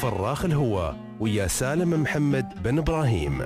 فراخ الهوى ويا سالم محمد بن إبراهيم.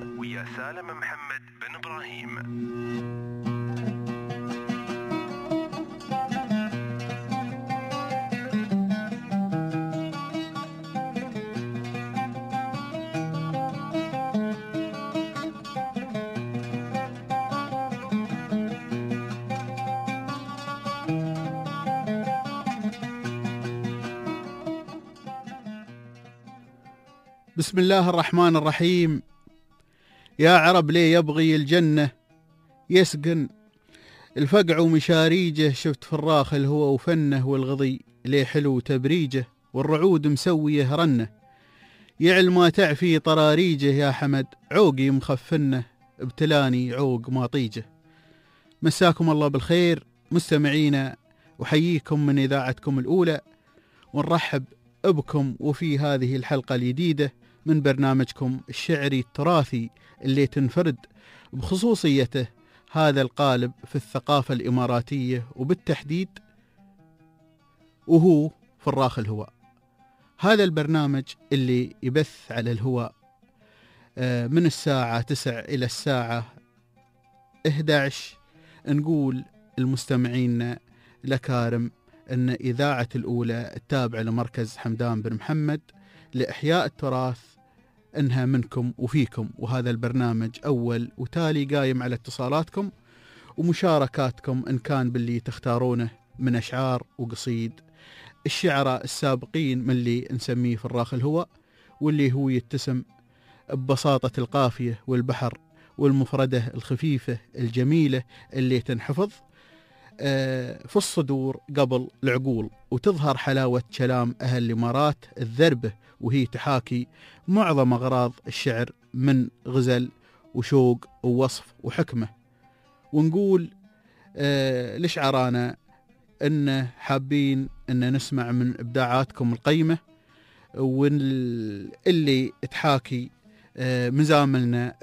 بسم الله الرحمن الرحيم. يا عرب ليه يبغي الجنة يسكن الفقع ومشاريجه، شفت فراخ الهوى وفنه والغضي ليه حلو تبريجه، والرعود مسويه رنه يعل ما تعفي طراريجه، يا حمد عوقي مخفنه ابتلاني عوق ماطيجه. مساكم الله بالخير مستمعينا، وحييكم من إذاعتكم الأولى، ونرحب بكم وفي هذه الحلقة الجديدة من برنامجكم الشعري التراثي اللي تنفرد بخصوصيته هذا القالب في الثقافة الإماراتية، وبالتحديد وهو فراخ الهواء. هذا البرنامج اللي يبث على الهواء من الساعة 9 إلى الساعة 11. نقول المستمعين الأكارم أن إذاعة الأولى التابعة لمركز حمدان بن محمد لإحياء التراث أنها منكم وفيكم، وهذا البرنامج أول وتالي قايم على اتصالاتكم ومشاركاتكم إن كان باللي تختارونه من أشعار وقصيد الشعراء السابقين من اللي نسميه فراخ الهواء، واللي هو يتسم ببساطة القافية والبحر والمفردة الخفيفة الجميلة اللي تنحفظ في الصدور قبل العقول، وتظهر حلاوة كلام أهل الإمارات الذربة، وهي تحاكي معظم أغراض الشعر من غزل وشوق ووصف وحكمة. ونقول لشعرانا أن حابين أن نسمع من إبداعاتكم القيمة، واللي تحاكي مزامل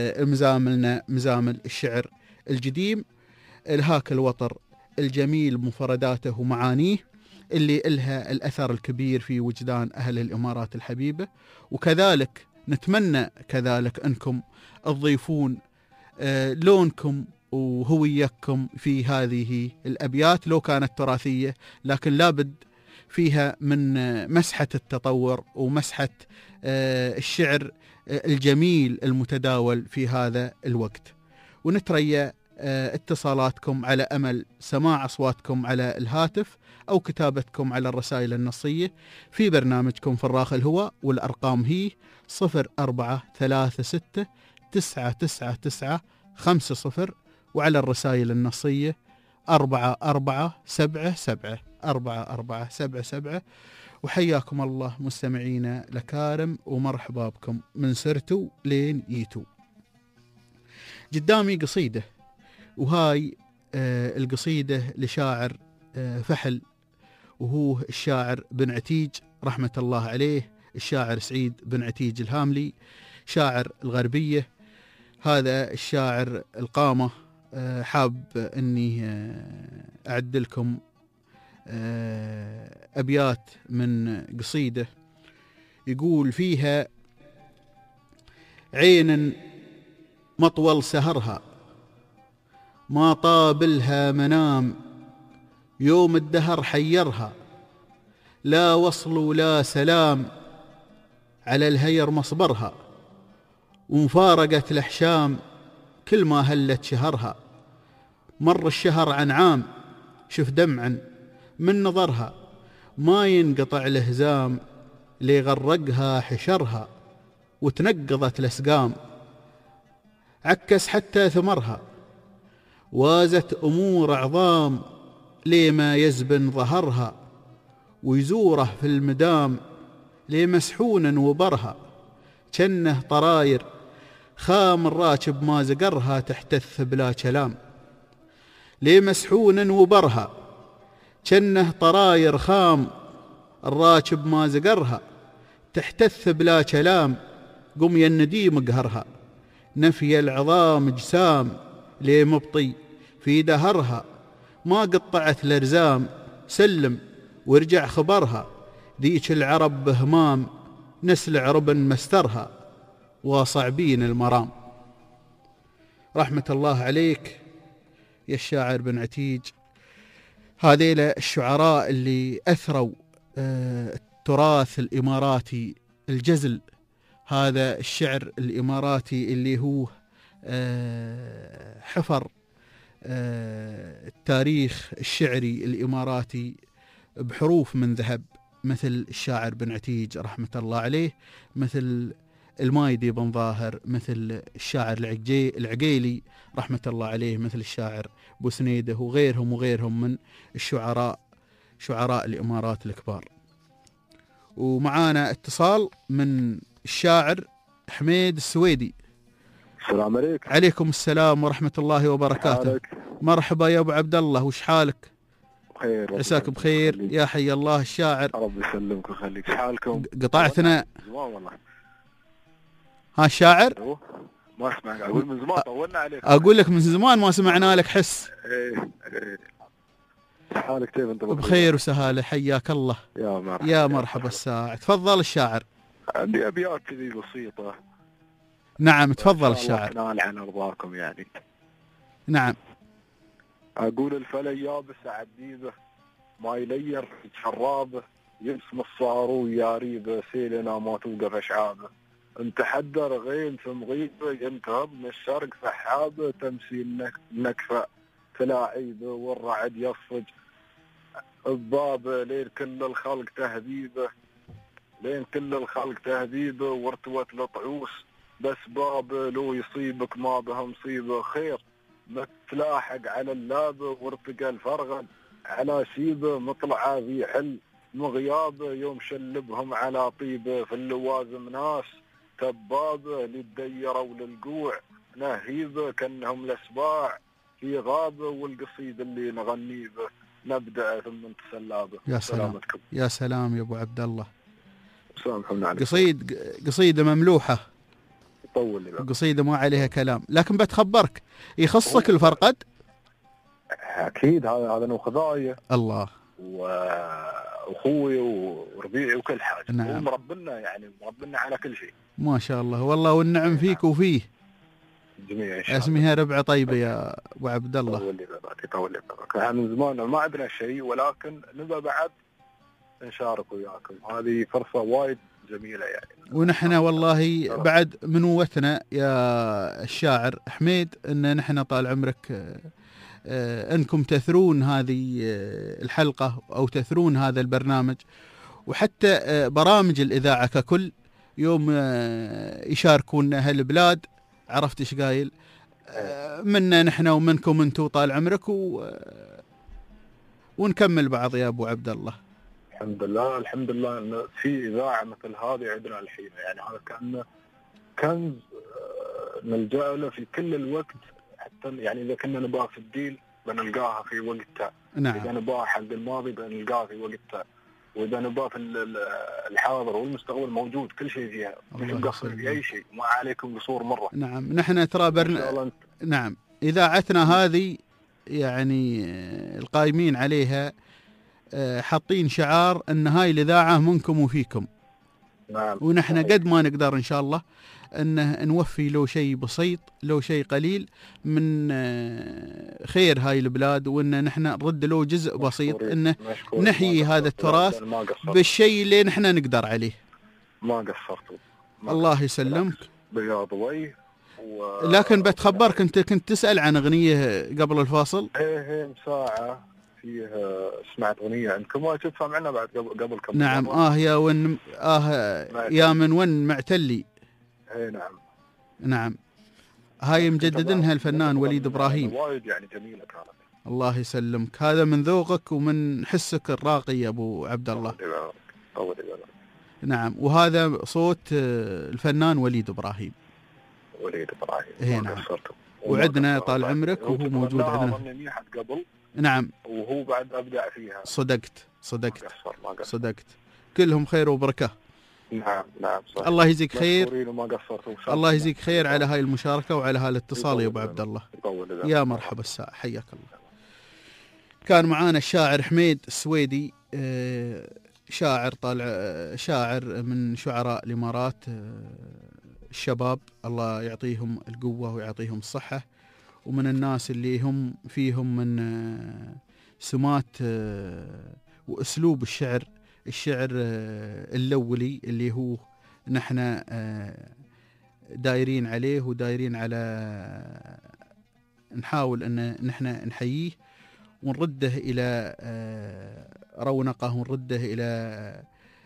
الشعر الجديم، الهاك الوطر الجميل مفرداته ومعانيه اللي إلها الأثر الكبير في وجدان أهل الإمارات الحبيبة. وكذلك نتمنى كذلك أنكم تضيفون لونكم وهويتكم في هذه الأبيات لو كانت تراثية، لكن لابد فيها من مسحة التطور ومسحة الشعر الجميل المتداول في هذا الوقت. ونتريى اتصالاتكم على أمل سماع أصواتكم على الهاتف أو كتابتكم على الرسائل النصية في برنامجكم فراخ الهواء، والأرقام هي 0436999950، وعلى الرسائل النصية 4477. وحياكم الله مستمعينا الأكارم، ومرحبا بكم من سرتو لين ييتو. قدامي قصيدة، وهاي القصيدة لشاعر فحل، وهو الشاعر بن عتيج رحمة الله عليه، الشاعر سعيد بن عتيج الهاملي، شاعر الغربية. هذا الشاعر القامة حاب أني أعد لكم أبيات من قصيدة يقول فيها: عين مطول سهرها ما طابلها منام، يوم الدهر حيرها لا وصل ولا سلام، على الهير مصبرها ومفارقت الأحشام كل ما هلت شهرها، مر الشهر عن عام شف دمعا من نظرها، ما ينقطع الهزام ليغرقها حشرها، وتنقضت الأسقام عكس حتى ثمرها، وازت أمور عظام لما يزبن ظهرها، ويزوره في المدام لمسحونا وبرها، كنه طراير خام الراكب ما زقرها تحتث بلا كلام، لمسحونا وبرها كنه طراير خام الراكب ما زقرها تحتث بلا كلام، قم يا النديم قهرها، نفي العظام جسام لمبطي في دهرها، ما قطعت الارزام سلم وارجع خبرها، ذيك العرب بهمام نسلع ربن مسترها وصعبين المرام. رحمة الله عليك يا الشاعر بن عتيج. هذيل الشعراء اللي أثروا التراث الإماراتي الجزل، هذا الشعر الإماراتي اللي هو حفر التاريخ الشعري الإماراتي بحروف من ذهب، مثل الشاعر بن عتيج رحمة الله عليه، مثل المايدي بن ظاهر، مثل الشاعر العقيلي رحمة الله عليه، مثل الشاعر بوسنيده وغيرهم من الشعراء، شعراء الإمارات الكبار. ومعانا اتصال من الشاعر حميد السويدي. السلام عليكم. عليكم السلام ورحمة الله وبركاته. حالك؟ مرحبا يا أبو عبد الله، وش حالك؟ بخير. عساك بخير يا حي الله الشاعر. رب يسلمك ويخليك. حالكم؟ قطعتنا زمان والله. ها الشاعر؟ ما اسمعك، اقول من زمان طولنا عليك. اقول لك من زمان ما سمعنا لك حس. ايه. حالك كيف انت؟ بخير وسهاله، حياك الله. يا مرحبا. يا مرحبا الساعة. تفضل الشاعر. عندي ابيات كذي بسيطه. نعم تفضل الشاعر. نال عن رضاكم يعني. نعم. اقول الفلي يابس عديبه، ما يلير شرابه، يبسم الصارو يا ريبه، سيلنا ما توقف اشعابه، انت حدر غيم في مغيبه، ينتهب من الشرق سحابه، تمثيل نكفه تلاعيبه، والرعد يصج الضابه، لين كل الخلق تهذيبه، لين كل الخلق تهذيبه، وارتوت الطعوس بس بابه، لو يصيبك ما به مصيبه خير، ما تلاحق على اللابه، وارتقى الفرغل على شيبه، مطلعه ذي حل مغيابه، يوم شلبهم على طيبه، في اللوازم ناس تبابه، للديره وللقوع نهيبه، كانهم الاسباع في غابه، والقصيد اللي نغنيه به نبدا ثم نتسلابه. يا سلام يا سلام يا ابو عبد الله. سامحونا عليك. قصيده مملوحه، طول لي قصيده ما عليها كلام، لكن بتخبرك يخصك الفرقد. اكيد هذا انا وخذايا الله واخوي وربيعي وكل حاجه. نعم. هو مربنا يعني مربنا على كل شيء. ما شاء الله والله، والنعم فيك وفيه جميع ان شاء الله. اسمها ربعه طيبه يا ابو عبد الله. طول لي باباك. من زمان ما عندنا شيء، ولكن نبى بعد نشارك وياكم، هذه فرصه وايد جميله يعني. ونحن والله بعد منوتنا يا الشاعر حميد ان نحن طال عمرك انكم تثرون هذه الحلقه او تثرون هذا البرنامج، وحتى برامج الاذاعه ككل يوم يشاركون هالبلاد، عرفت ايش قايل؟ منا نحن ومنكم انتم طال عمرك، ونكمل بعض يا ابو عبد الله. الحمد لله الحمد لله ان في اذاعه مثل هذه عندنا الحين، يعني هذا كانه كنز نلجأ له في كل الوقت، حتى يعني اذا كنا نبغى في الدين بنلقاها في وقتها. نعم. اذا نبغى حق الماضي بنلقاها في وقتها، واذا نبغى في الحاضر والمستقبل موجود، كل شيء فيها، مش مقصر في اي شيء، ما عليكم قصور مره. نعم. نحن ترى نعم اذاعتنا هذه يعني القائمين عليها حاطين شعار ان هاي الاذاعه منكم وفيكم. نعم. ونحن قد ما نقدر ان شاء الله ان نوفي لو شيء بسيط، لو شيء قليل من خير هاي البلاد، وان نحن نرد له جزء بسيط، ان نحيي هذا التراث بالشيء اللي نحن نقدر عليه. ما قصرتوا. الله يسلمك. بياض وجه. لكن بتخبرك انت كنت تسأل عن اغنية قبل الفاصل. ايه ساعة فيها سمعت اغنية عندكم وشفتها معنا بعد قبل كم. نعم. يا من ون معتلي. ايه نعم. نعم. هاي مجددنها الفنان وليد ابراهيم. وايد يعني جميلة كانت. الله يسلمك، هذا من ذوقك ومن حسك الراقي يا ابو عبد الله. نعم. وهذا صوت الفنان وليد ابراهيم. إيه نعم. وعدنا طال عمرك وهو موجود عندنا. قبل. نعم. وهو بعد ابدع فيها. صدقت. كلهم خير وبركه. نعم صحيح. الله يجزيك خير. الله يجزيك خير على هاي المشاركه وعلى هاي الاتصال يا ابو عبد الله. يا مرحبا الساعه، حياك الله. كان معانا الشاعر حميد السويدي شاعر من شعراء الإمارات، الشباب الله يعطيهم القوة ويعطيهم الصحة، ومن الناس اللي هم فيهم من سمات وأسلوب الشعر اللولي اللي هو نحن دايرين عليه ودايرين على نحاول أن نحن نحييه ونرده إلى رونقه ونرده إلى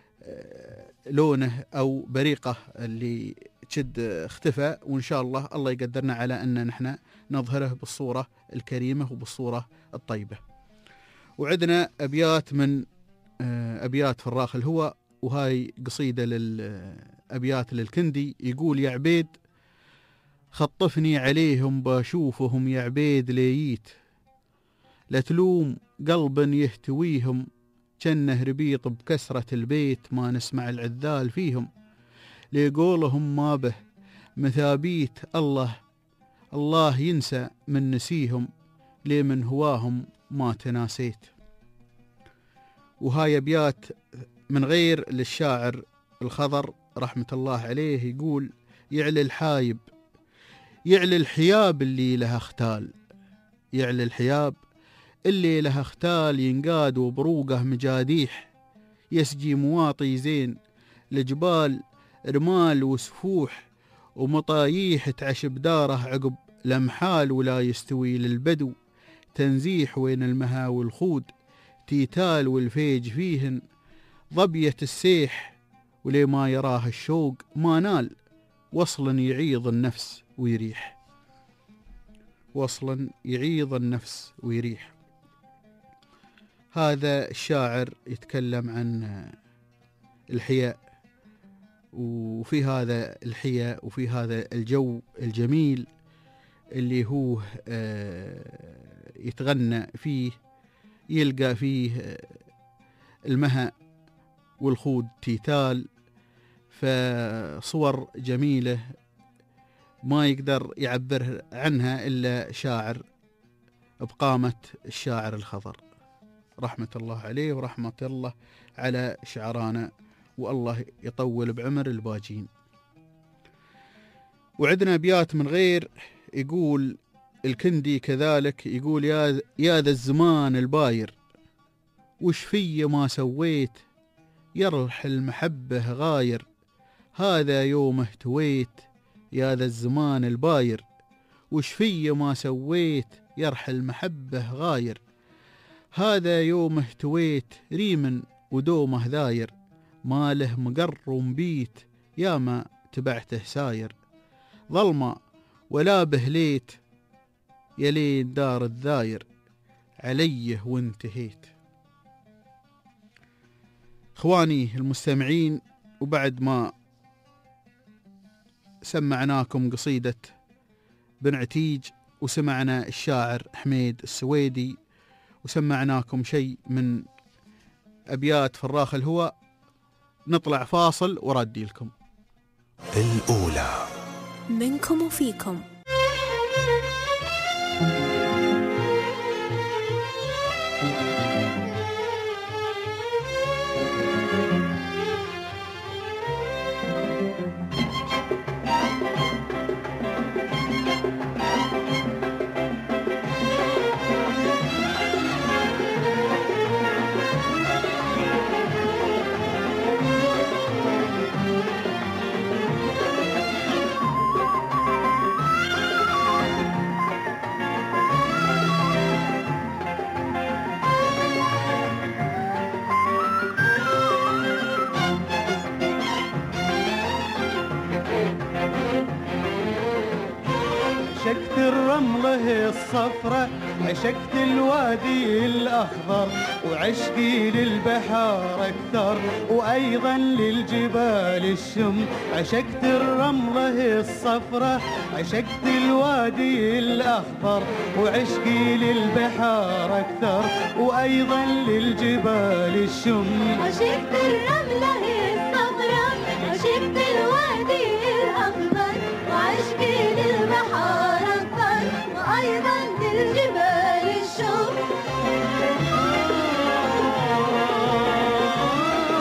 لونه أو بريقه اللي شد اختفى، وإن شاء الله يقدرنا على أن نحن نظهره بالصورة الكريمة وبالصورة الطيبة. وعندنا أبيات من أبيات فراخ الهوى، وهاي قصيدة للأبيات للكندي. يقول: يا عبيد خطفني عليهم بشوفهم يا عبيد لييت، لا تلوم قلبا يهتويهم جنه ربيط بكسرة البيت، ما نسمع العذال فيهم ليقولهم ما به مثابيت، الله ينسى من نسيهم ليه من هواهم ما تناسيت. وهاي أبيات من غير للشاعر الخضر رحمة الله عليه. يقول: يعلى الحايب يعلى الحياب اللي لها اختال، يعلى الحياب اللي لها اختال، ينقاد وبروقه مجاديح، يسجي مواطي زين لجبال رمال وسفوح، ومطاييح تعشب داره عقب لمحال، ولا يستوي للبدو تنزيح وين المها والخود، تيتال والفيج فيهن ضبية السيح، ولي ما يراه الشوق ما نال، وصلا يعيض النفس ويريح، وصلا يعيض النفس ويريح. هذا الشاعر يتكلم عن الحياء، وفي هذا الحياء وفي هذا الجو الجميل اللي هو يتغنى فيه، يلقى فيه المها والخود تيتال، فصور جميلة ما يقدر يعبر عنها إلا شاعر بقامة الشاعر الخضر رحمة الله عليه ورحمة الله على شعرانا، والله يطول بعمر الباجين. وعندنا أبيات من غير. يقول الكندي كذلك، يقول: يا ذا الزمان الباير وش في ما سويت، يرح المحبة غاير، هذا يوم اهتويت، يا ذا الزمان الباير وش في ما سويت، يرح المحبة غاير، هذا يوم اهتويت، ريم ودومه ذاير، ما له مقر ومبيت، يا ما تبعته ساير، ظلمة ولا بهليت، يلين دار الذاير، عليه وانتهيت. اخواني المستمعين، وبعد ما سمعناكم قصيدة بن عتيج، وسمعنا الشاعر حميد السويدي، وسمعناكم شيء من أبيات فراخ الهوى، نطلع فاصل وردي لكم. الأولى منكم وفيكم. عشقت الرملة الصفرة، عشقت الوادي الأخضر، وعشقي للبحار أكثر، وأيضا للجبال الشم. عشقت الرملة الصفرة، عشقت الوادي الأخضر، وعشقي للبحار أكثر، وأيضا للجبال الشم. عشقت الرملة الصفرة، عشقت الوادي الأخضر، وعشقي للبحار أكثر، وأيضا للجبال الشم.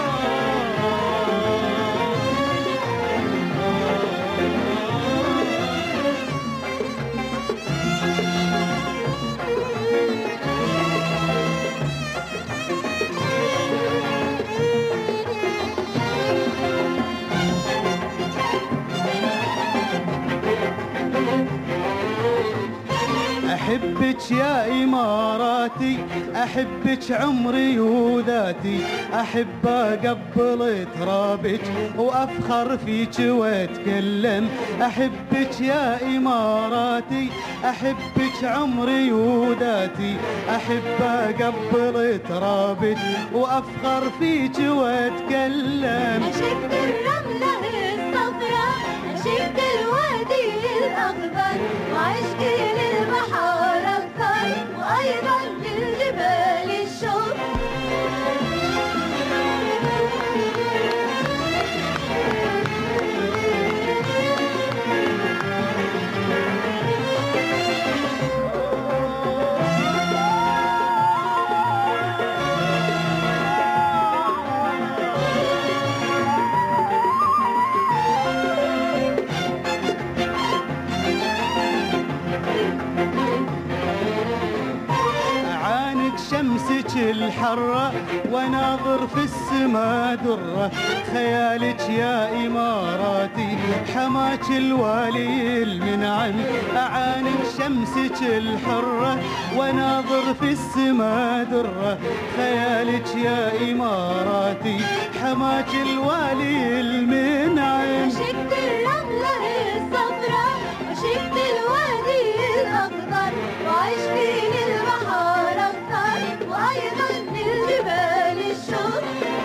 أحبك يا إماراتي، أحبك عمري وذاتي، أحب أقبل ترابك وأفخر فيك وأتكلم. أحبك يا إماراتي، أحبك عمري وذاتي، أحب أقبل ترابك وأفخر فيك وأتكلم. عشقت الرملة الصفراء، عشقت الوادي الأخضر، وعشقي للبحر أكثر، وأيضا للجبال الشوق. شمسك الحرة وناظر في السما درة، خيالك يا إماراتي حماك الوالي المنعم. أعانق شمسك الحرة وناظر في السما درة، خيالك يا إماراتي حماك الوالي المنعم. عشقت الرملة الصفراء، عشقت الوادي الأخضر، وعشقي للبحر أكثر، وأيضا للجبال الشوق.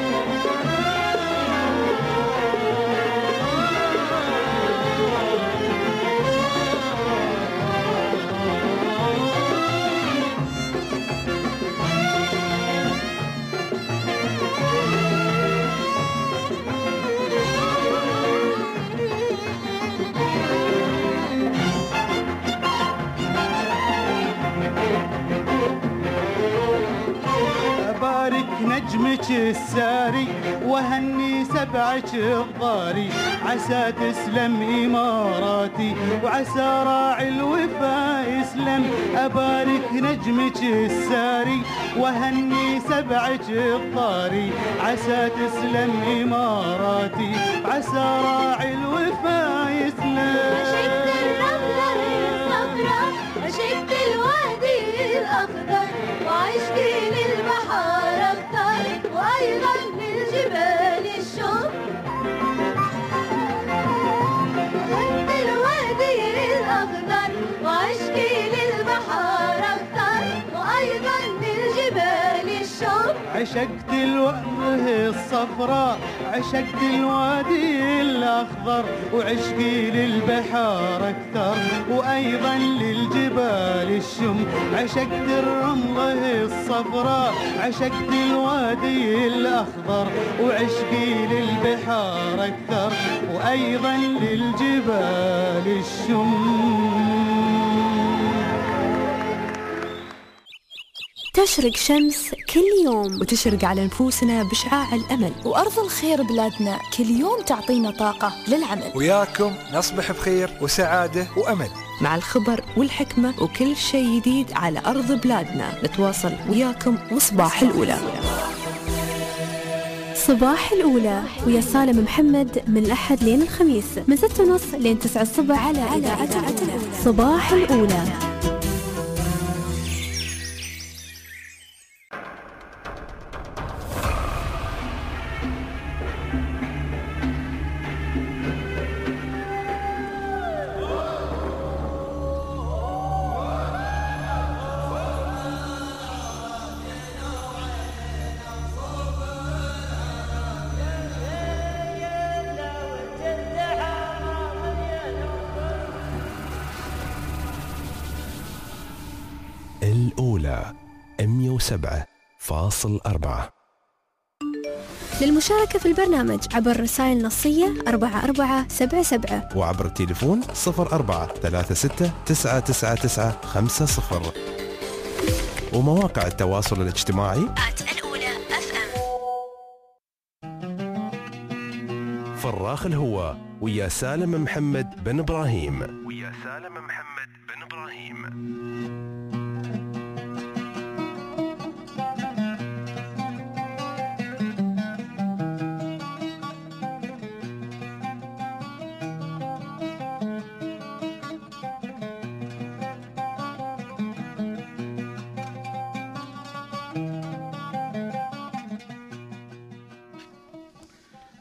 نجمك الساري وهني سبعك الضاري، عسى تسلم إماراتي وعسى راعي الوفا يسلم. أبارك نجمك الساري وهني سبعك الضاري، عسى تسلم إماراتي وعسى راعي الوفا يسلم. عشقت الرملة الصفراء، عشقت الوادي الأخضر، وعشقي للبحر أكثر، وأيضا للجبال الشوق. عشقت الوادي الأخضر، وعشقي للبحر أكثر، وأيضا للجبال الشوق. عشقت الوجه الصفراء، عشقت الوادي الأخضر، وعشقي للبحار أكثر، وأيضا للجبال الشم. عشقت الرملة الصفراء، عشقت الوادي الأخضر، وعشقي للبحار أكثر، وأيضا للجبال الشم. تشرق شمس كل يوم وتشرق على نفوسنا بشعاع الأمل، وأرض الخير بلادنا كل يوم تعطينا طاقة للعمل. وياكم نصبح بخير وسعادة وأمل، مع الخبر والحكمة وكل شيء جديد على أرض بلادنا. نتواصل وياكم وصباح الأولى. صباح الأولى ويا سالم محمد من الأحد لين الخميس من 6:30 لين 9 الصبح على إذاعة الأولى. صباح الأولى. الأولى 107.4. للمشاركة في البرنامج عبر رسائل نصية 4477 وعبر التليفون 0436999950 ومواقع التواصل الاجتماعي الأولى FM. فراخ الهواء ويا سالم محمد بن إبراهيم.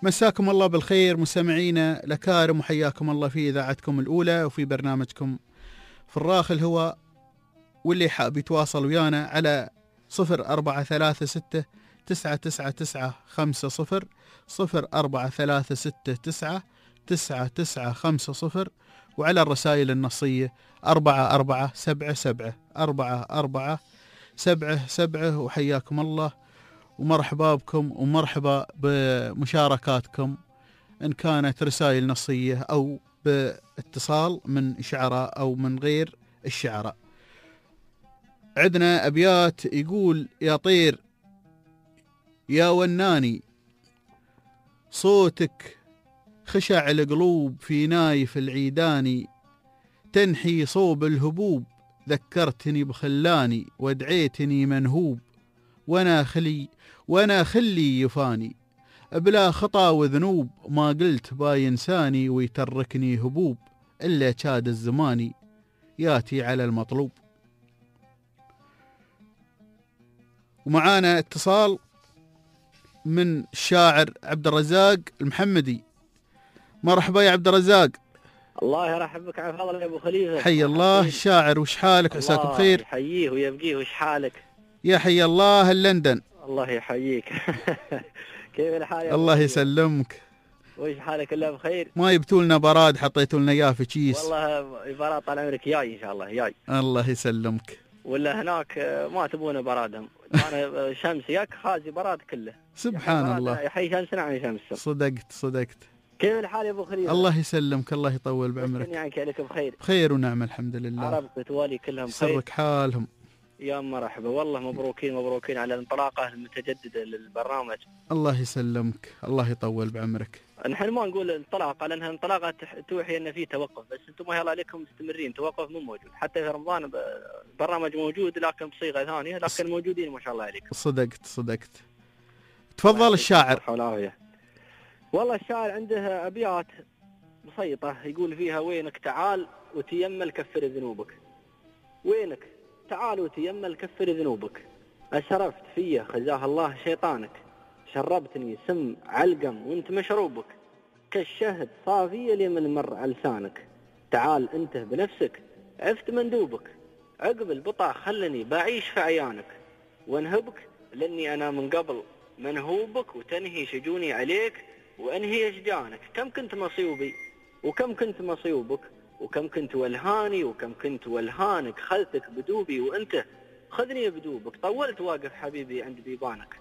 مساكم الله بالخير مستمعينا الأكارم، وحياكم الله في إذاعتكم الأولى وفي برنامجكم فراخ الهواء. واللي حاب يتواصل ويانا على 0436 999 50 0436 999 وعلى الرسائل النصية 4477 4477. وحياكم الله ومرحبا بكم ومرحبا بمشاركاتكم إن كانت رسائل نصية أو باتصال من شعراء أو من غير الشعراء. عندنا أبيات يقول: يا طير يا وناني صوتك خشع القلوب في نايف العيداني، تنحي صوب الهبوب ذكرتني بخلاني، ودعيتني منهوب وانا خلي يفاني، بلا خطا وذنوب ما قلت باينساني، ويتركني هبوب إلا كاد الزماني ياتي على المطلوب. ومعانا اتصال من الشاعر عبد الرزاق المحمدي. مرحبا يا عبد الرزاق. الله يرحبك على فضل يا ابو خليفه. حي الله الشاعر، وش حالك؟ عساك بخير. يحييه ويبقيه، وش حالك؟ يا حي الله لندن. الله يحييك. كيف الحال؟ الله يسلمك. وش حالك؟ الله بخير. ما يبتولنا براد حطيتوا لنا اياه في كيس. والله براد طال عمرك جاي ان شاء الله جاي. الله يسلمك. ولا هناك ما تبون برادهم، انا شمس ياك خازي براد كله. سبحان الله. يحيي شمسنا عن شمس. صدقت. كيف الحال يا ابو خليفه؟ الله يسلمك، الله يطول بعمرك. يعني عليك بخير. بخير ونعم الحمد لله. عربك توالي كلهم بخير. سرك حالهم. يا مرحبا، والله مبروكين على الانطلاقه المتجدده للبرنامج. الله يسلمك، الله يطول بعمرك. نحن ما نقول انطلاقه لانها انطلاقه توحي ان في توقف، بس انتم ما يلا عليكم مستمرين، توقف مو موجود. حتى في رمضان البرنامج موجود لكن بصيغه ثانيه، لكن موجودين ما شاء الله عليكم. صدقت. تفضل الشاعر. والله الشاعر عنده ابيات بسيطه يقول فيها: وينك تعال وتيمل كفر ذنوبك، وينك تعال وتيمل كفر ذنوبك، أشرفت فيه خزاه الله شيطانك، شربتني سم علقم وانت مشروبك، كالشهد صافية لي من مر على لسانك، تعال انته بنفسك عفت مندوبك، عقب البطا خلني بعيش في عيانك، وانهبك لاني انا من قبل منهوبك، وتنهي شجوني عليك وانهي اشجانك، كم كنت مصيوبي وكم كنت مصيوبك، وكم كنت والهاني وكم كنت والهانك، خذتك بدوبي وانت خذني بدوبك، طولت واقف حبيبي عند بيبانك،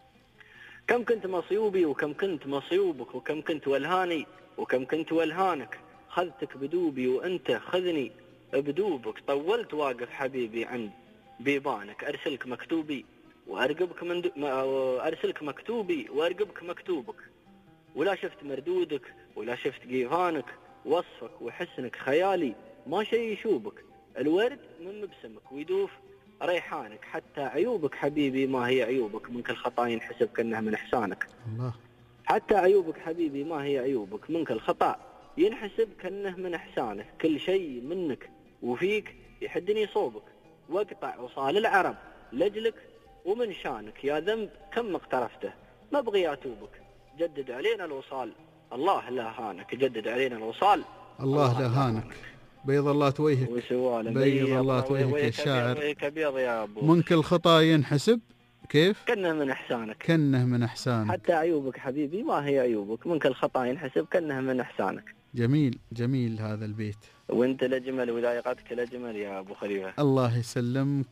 كم كنت مصيوبي وكم كنت مصيوبك، وكم كنت والهاني وكم كنت والهانك، خذتك بدوبي وانت خذني بدوبك، طولت واقف حبيبي عند بيبانك، ارسلك مكتوبي وارقبك ارسلك مكتوبي وارقبك مكتوبك، ولا شفت مردودك ولا شفت قيفانك، وصفك وحسنك خيالي ما شيء يشوبك، الورد من مبسمك ويدوف ريحانك، حتى عيوبك حبيبي ما هي عيوبك، منك الخطا ينحسب كأنه من إحسانك. الله. حتى عيوبك حبيبي ما هي عيوبك، منك الخطا ينحسب كأنه من إحسانك، كل شيء منك وفيك يحدني صوبك، واقطع وصال العرب لجلك ومن شانك، يا ذنب كم اقترفته ما بغي أتوبك، جدد علينا الوصال الله لا هانك، جدد علينا الوصال الله لا هانك. بيض الله وجهك. بيض الله وجهك يا شاعر. منك الخطا ينحسب كيف؟ كأنه من إحسانك. كأنه من إحسانك. حتى عيوبك حبيبي ما هي عيوبك، منك الخطا ينحسب كأنه من إحسانك. جميل هذا البيت. وانت لجمل وذائقتك لجمل يا ابو خليفه. الله يسلمك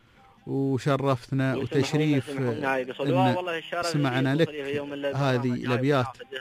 وشرفتنا وتشريف والله سمعنا لك هذه الأبيات.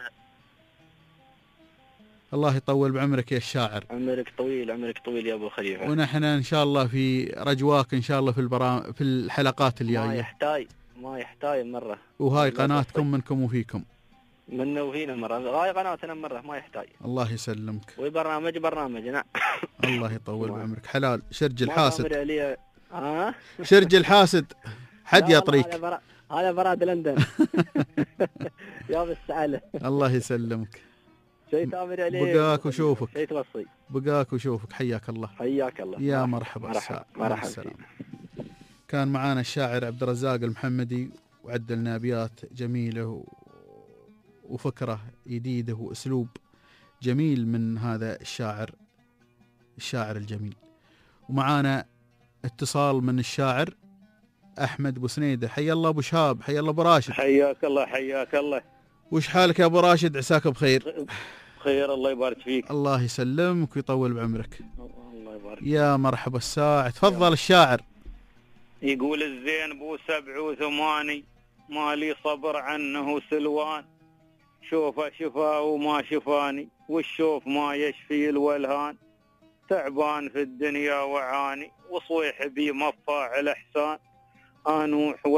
الله يطول بعمرك يا الشاعر. عمرك طويل يا ابو خليفه. ونحن ان شاء الله في رجواك ان شاء الله في الحلقات الجايه. ما يحتاج مره. وهاي قناتكم منكم وفيكم. منا وفينا مره، هاي قناتنا مره ما يحتاج. الله يسلمك. وبرنامجنا. الله يطول بعمرك. حلال شرج الحاسد. ها؟ شرج الحاسد حد يطريك. هذا براد لندن. يا بالسعاله. الله يسلمك. شيء تامر عليه. بقاك وشوفك. شيء توصي. بقاك وشوفك. حياك الله. يا مرحبا. مرحبا. كان معانا الشاعر عبد الرزاق المحمدي وعدلنا أبيات جميلة وفكرة جديدة وأسلوب جميل من هذا الشاعر الجميل. ومعانا اتصال من الشاعر أحمد بوسنيدة. حيا الله أبو شهاب، حيا الله أبو راشد. حياك الله حياك الله. وش حالك يا أبو راشد؟ عساك بخير. بخير الله يبارك فيك. الله يسلمك ويطول بعمرك. الله يبارك. يا مرحبا الساعة. تفضل الشاعر. يقول الزين بو 87 مالي صبر عنه سلوان، شوفه شفا وما شفاني والشوف ما يشفي الولهان، تعبان في الدنيا وعاني وصويح بي مفاع الإحسان، أنوح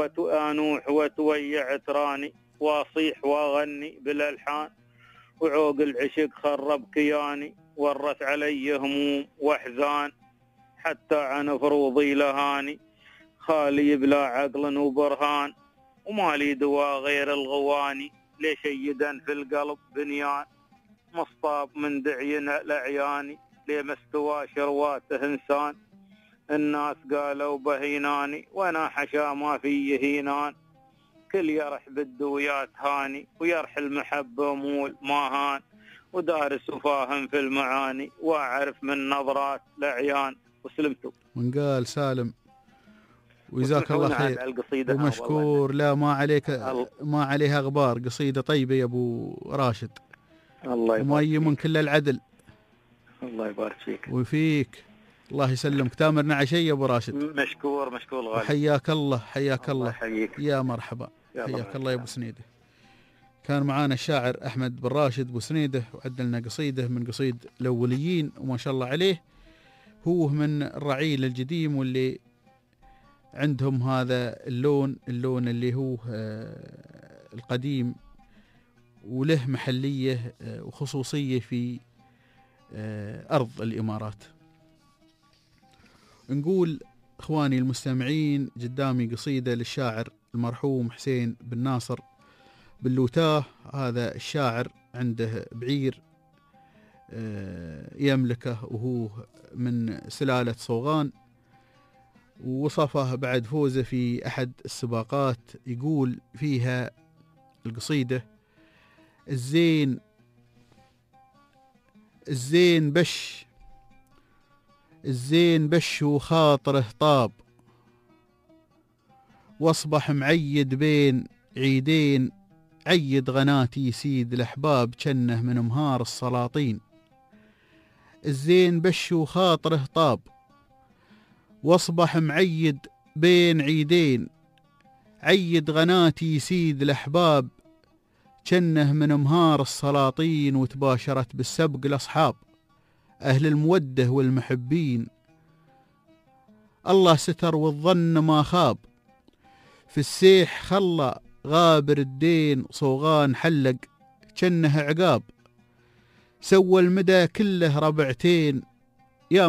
وتويع تراني واصيح واغني بالألحان، وعوق العشق خرب كياني ورث علي هموم واحزان، حتى عن فروضي لهاني خالي بلا عقل وبرهان، ومالي دواء غير الغواني لشيدا في القلب بنيان، مصطاب من دعينا لعياني ليه مستوى شرواته انسان، الناس قالوا بهيناني وانا حشا ما فيه هينان، كل يرح بالدويات هاني ويرح المحبة مول ما هان، ودارس وفاهم في المعاني واعرف من نظرات العيان. وسلمتوا من قال سالم وجزاك الله خير ومشكور. لا ما عليك، ما عليها غبار، قصيدة طيبة يا أبو راشد. الله يبارك ومي من كل العدل. الله يبارك فيك وفيك. الله يسلمك. تامرنا عشية يا أبو راشد. مشكور غالي. حياك الله حياك الله. حييك. يا مرحبا. حياك الله يا أبو سنيدة. كان معانا الشاعر أحمد بن راشد أبو سنيدة وعدلنا قصيدة من قصيد الأوليين وما شاء الله عليه. هو من الرعيل الجديم واللي عندهم هذا اللون اللي هو القديم وله محلية وخصوصية في أرض الإمارات. نقول إخواني المستمعين قدامي قصيدة للشاعر المرحوم حسين بن ناصر باللوتاه. هذا الشاعر عنده بعير يملكه وهو من سلالة صوغان، ووصفه بعد فوزه في أحد السباقات. يقول فيها القصيدة: الزين بش وخاطره طاب، واصبح معيد بين عيدين، عيد غناتي سيد الأحباب كنه من مهار السلاطين. الزين بش وخاطره طاب، واصبح معيد بين عيدين، عيد غناتي سيد الأحباب كنه من مهار السلاطين، وتباشرت بالسبق الأصحاب أهل المودة والمحبين. الله ستر والظن ما خاب، في السيح خلى غابر الدين، صوغان حلق كنه عقاب، سوى المدى كله ربعتين، يا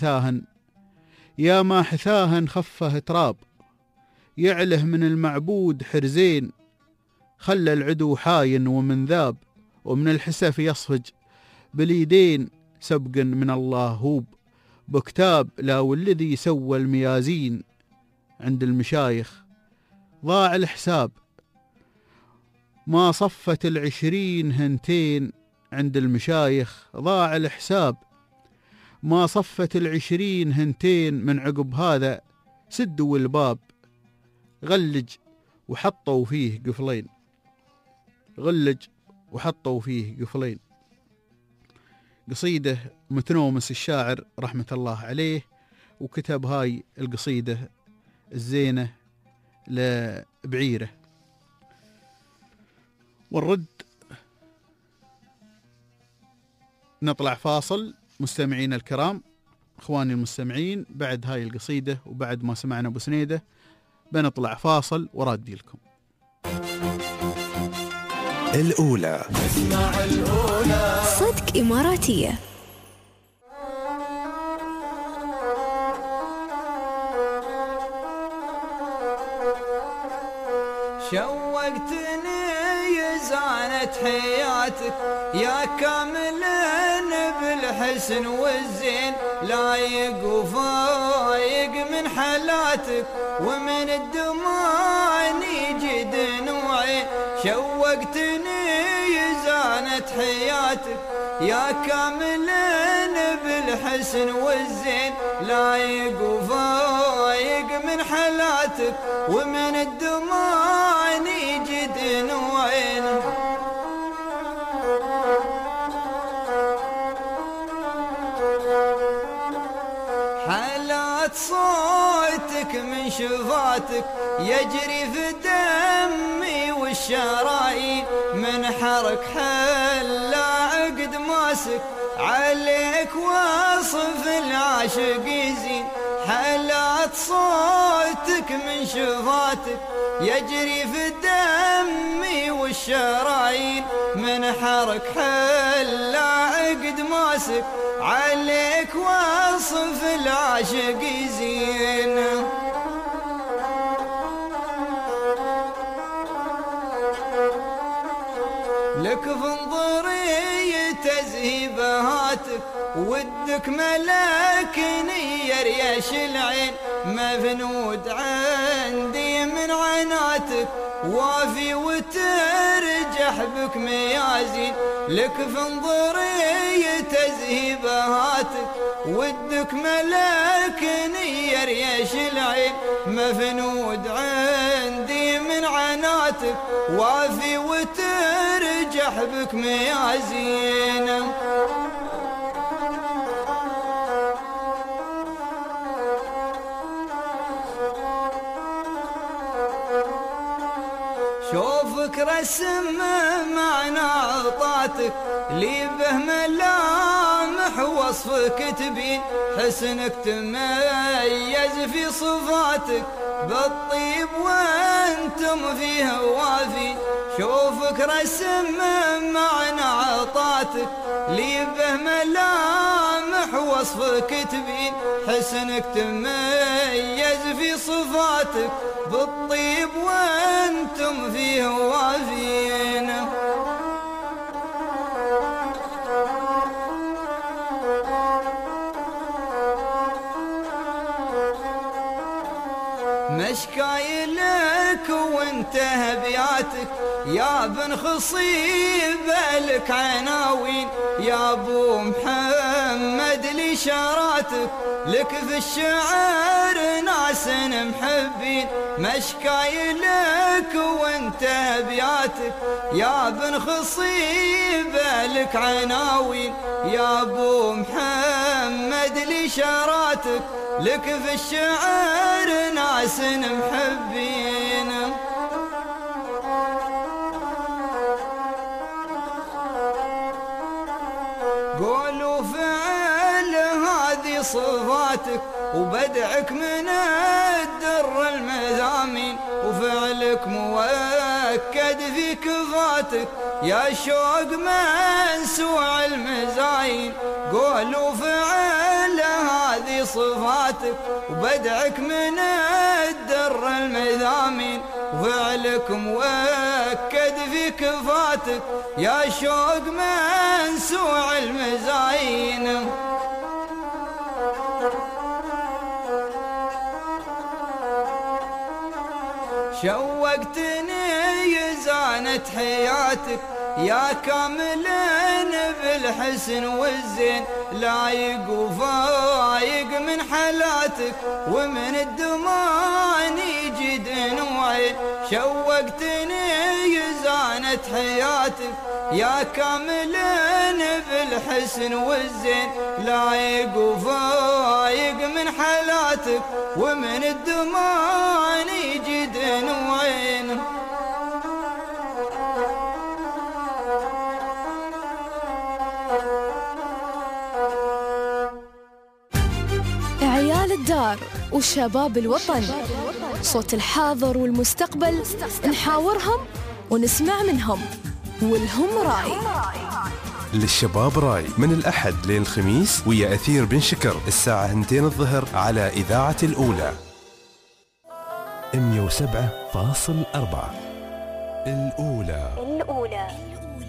ما حثاهن خفه تراب، يعله من المعبود حرزين، خلى العدو حاين ومن ذاب، ومن الحسف يصفج باليدين، سبق من الله هوب بكتاب، لا والذي سوى الميازين عند المشايخ ضاع الحساب، ما صفت 20 هنتين عند المشايخ ضاع الحساب، ما صفت 20 هنتين من عقب هذا سدوا الباب، غلج وحطوا فيه قفلين. قصيدة متنومس الشاعر رحمة الله عليه، وكتب هاي القصيدة الزينة لبعيره. والرد نطلع فاصل مستمعين الكرام. اخواني المستمعين، بعد هاي القصيدة وبعد ما سمعنا ابو سنيدة بنطلع فاصل ورادي لكم. الأولى اسمع الأولى صدق إماراتية. شوقتني يزانة زانت حياتك يا كاملا بالحسن والزين لايق وفايق من حالاتك ومن الدماني جد نوعي شوقتني زانت حياتك يا كاملا بالحسن والزين لايق وفايق من حالاتك ومن الدماني جد نوعين حالات صوتك من شفاتك يجري في دمي والشرايين من حرك حلا عقد ماسك عليك وصف العاشق يزين حالات صوتك من شفاتك يجري في دمي والشرايين من حرك حلا عقد ماسك عليك وصف العاشق يزين لك فانظري تزهيبهاتك ودك ملاكني يريش العين مفنود عندي من عناتك وافي وترجح بك ميازين لك فانظري تزهيبهاتك ودك ملاكني يريش العين مفنود عندي من عناتك وافي وترجح بك ميازين شوفك رسم معنى عطاتك لي به ملامح وصفك تبين حسنك تميز في صفاتك بالطيب وانتم فيه وافي شوفك رسم معنى عطاتك لي به ملامح وصفك تبين حسنك تميز في صفاتك بالطيب وانتم فيه وافين مشكاي لك وانتهى بياتك يا بن خصيب لك عناوين يا ابو محمد لشاراتك لك في الشعر ناس محبين مشكاي لك وانتهى بياتك يا بن خصيب لك عناوين يا ابو محمد لشاراتك لك في الشعر ناس محبين قولوا فعل هذه صفاتك وبدعك من الدر المذامين وفعلك مؤكد في كفاتك يا شوق منسوع المزاين قولوا فعل هذه صفاتك وبدعك من الدر المذامين وفعلك مؤكد في كفاتك يا شوق منسوع المزاين شوقتني زانت حياتك يا كاملا بالحسن والزين لايق وفايق من حالاتك ومن الدمان جد نوعين شوقتني زانت حياتك يا كاملا بالحسن والزين لايق وفايق من حالاتك ومن الدمان جد نوعين عيال الدار وشباب الوطن صوت الحاضر والمستقبل نحاورهم ونسمع منهم والهم راي للشباب راي من الأحد للخميس ويا أثير بن شكر الساعة 2 الظهر على إذاعة الأولى 107.4 الأولى.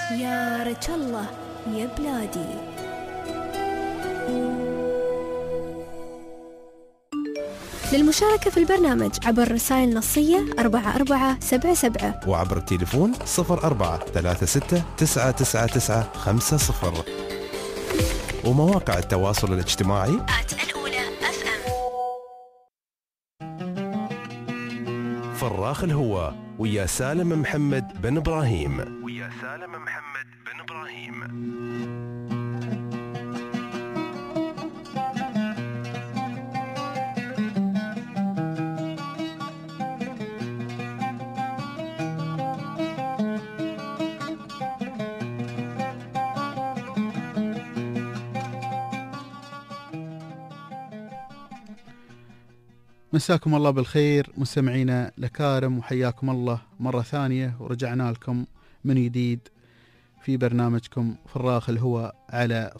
يا رجل الله يا بلادي. للمشاركة في البرنامج عبر الرسائل النصية 4477 وعبر التليفون 0436999950 ومواقع التواصل الاجتماعي الأولى FM. فراخ الهوى ويا سالم محمد بن إبراهيم. مساكم الله بالخير مستمعينا الأكارم، وحياكم الله مرة ثانية، ورجعنا لكم من جديد في برنامجكم فراخ الهوى على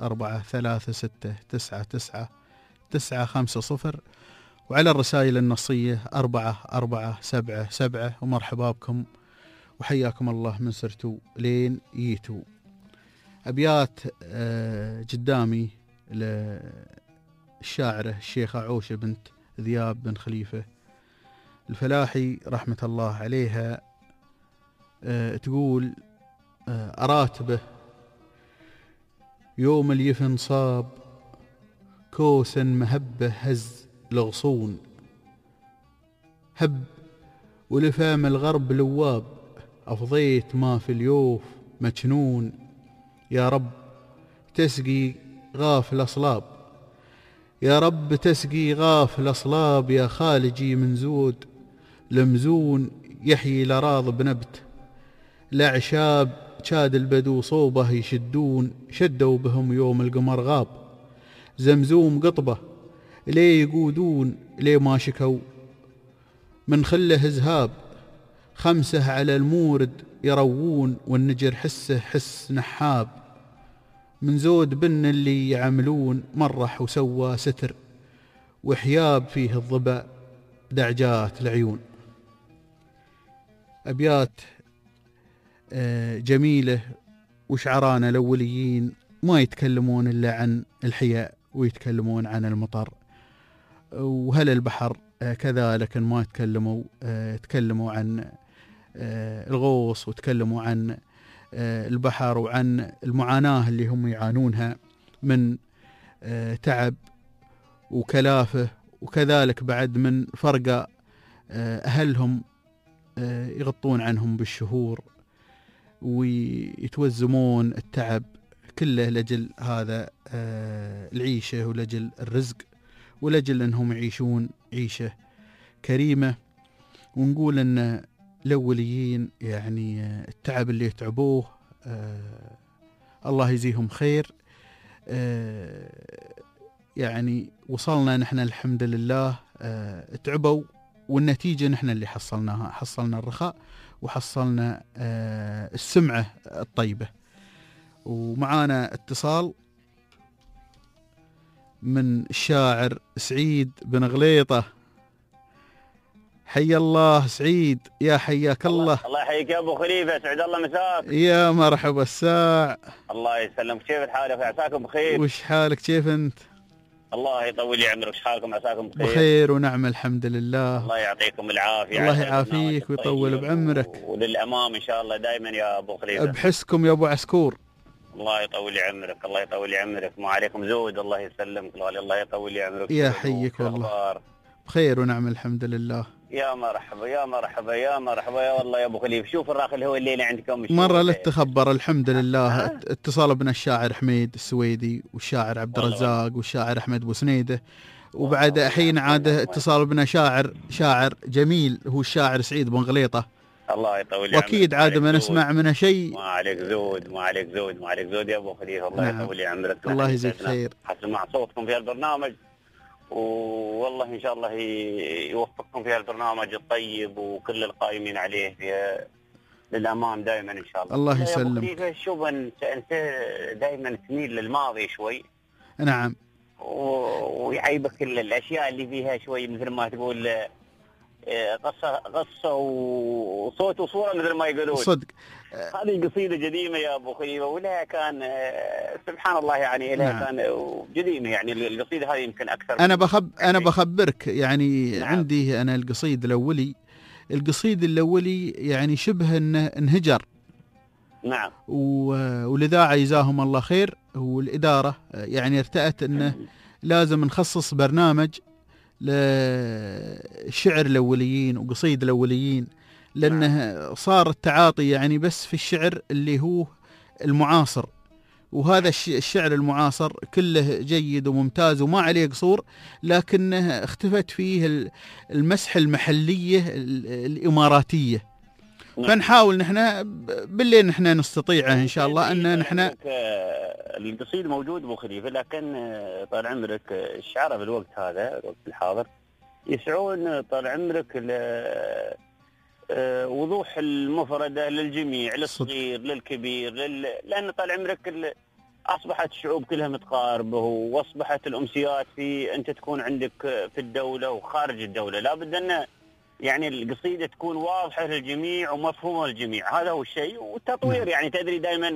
0436999950 وعلى الرسائل النصية 4477. ومرحبا بكم وحياكم الله من سرتوا لين ييتوا. أبيات قدامي للشاعرة الشيخة عوشة بنت ذياب بن خليفة الفلاحي رحمة الله عليها. تقول: أراتبه يوم اليفن صاب، كوسا مهبه هز لغصون، هب ولفام الغرب لواب، أفضيت ما في اليوف مجنون. يا رب تسقي غافل أصلاب، يا رب تسقي غافل أصلاب، يا خالجي من زود لمزون، يحيي الأراض بنبت الأعشاب، شاد البدو صوبه يشدون، شدوا بهم يوم القمر غاب، زمزوم قطبه ليه يقودون، ليه ما شكوا من خله زهاب، خمسه على المورد يروون، والنجر حسه حس نحاب، من زود بن اللي يعملون، مرح وسوى ستر وحياب، فيه الضبع دعجات العيون. أبيات جميلة، وشعرانا الأوليين ما يتكلمون إلا عن الحياء، ويتكلمون عن المطر، وهل البحر كذلك ما تكلموا عن الغوص، وتكلموا عن البحر، وعن المعاناة اللي هم يعانونها من تعب وكلافة، وكذلك بعد من فرقة أهلهم يغطون عنهم بالشهور، ويتوزمون التعب كله لجل هذا العيشة، ولجل الرزق، ولجل أنهم يعيشون عيشة كريمة. ونقول أن الأوليين يعني التعب اللي يتعبوه الله يجزيهم خير. يعني وصلنا نحن الحمد لله، تعبوا، والنتيجة نحن اللي حصلناها، حصلنا الرخاء، وحصلنا السمعة الطيبة. ومعانا اتصال من الشاعر سعيد بن غليطة. حي الله سعيد، يا حياك الله. الله يحييك يا ابو خليفه، سعد الله مساك. يا مرحبا الساع. الله يسلمك، كيف الحال؟ عساكم بخير؟ وش حالك؟ كيف انت؟ الله يطول لي عمرك، وش حالكم؟ عساكم بخير؟ بخير ونعم الحمد لله. الله يعطيكم العافيه. الله يعافيك ويطول بعمرك، وللامام ان شاء الله دائما يا ابو خليفه. بحسكم يا ابو عسكور. الله يطول لي عمرك، الله يطول لي عمرك، ما عليكم زود. الله يسلمك، الله يطول لي عمرك. يا حيك والله. بخير ونعم الحمد لله. يا مرحبا يا مرحبا يا مرحبا يا والله يا ابو خليفه. شوف الراخ اللي هو الليله عندكم مره لا تخبر. الحمد لله اتصال بنا الشاعر حميد السويدي، والشاعر عبد الرزاق، والشاعر احمد بوسنيده، وبعد حين عاد اتصال بنا شاعر جميل هو الشاعر سعيد بن غليطه. الله يطول لي واكيد عاد ما نسمع منه شيء. ما عليك زود، ما عليك زود، ما عليك زود يا ابو خليفه. الله يطول لي عمرك. الله يجزيك خير. حسمع صوتكم في البرنامج، والله إن شاء الله يوفقكم في البرنامج الطيب، وكل القائمين عليه في للأمام دائما إن شاء الله. الله يسلمك. شوف أنت دائما تميل للماضي شوي. نعم. ويعيبك كل الأشياء اللي فيها شوي مثل ما تقول قصة وصوت وصورة مثل ما يقولون. صدق. هذه قصيدة قديمة يا أبو خيبة، ولها كان سبحان الله يعني لها نعم. كان قديمة يعني. القصيدة هذه يمكن أكثر. أنا بخبرك يعني. نعم. عندي أنا القصيد الأولي يعني شبه إنه انهجر. نعم. والإذاعة جزاهم الله خير والإدارة يعني ارتأت إنه لازم نخصص برنامج للشعر الأوليين وقصيد الأوليين، لأنه صار التعاطي يعني بس في الشعر اللي هو المعاصر، وهذا الشعر المعاصر كله جيد وممتاز وما عليه قصور، لكنه اختفت فيه المسح المحلية الإماراتية. فنحاول نحن بالليل نحن نستطيعه إن شاء الله أن نحن. القصيد موجود أبو خليفة، لكن طال عمرك الشعراء بالوقت هذا الوقت الحاضر يسعون طال عمرك وضوح المفردة للجميع، للصغير للكبير، لأن طال عمرك أصبحت الشعوب كلها متقاربة، وأصبحت الأمسيات في أنت تكون عندك في الدولة وخارج الدولة، لابد أن يعني القصيدة تكون واضحة للجميع ومفهومة للجميع. هذا هو الشيء. والتطوير يعني تدري دائما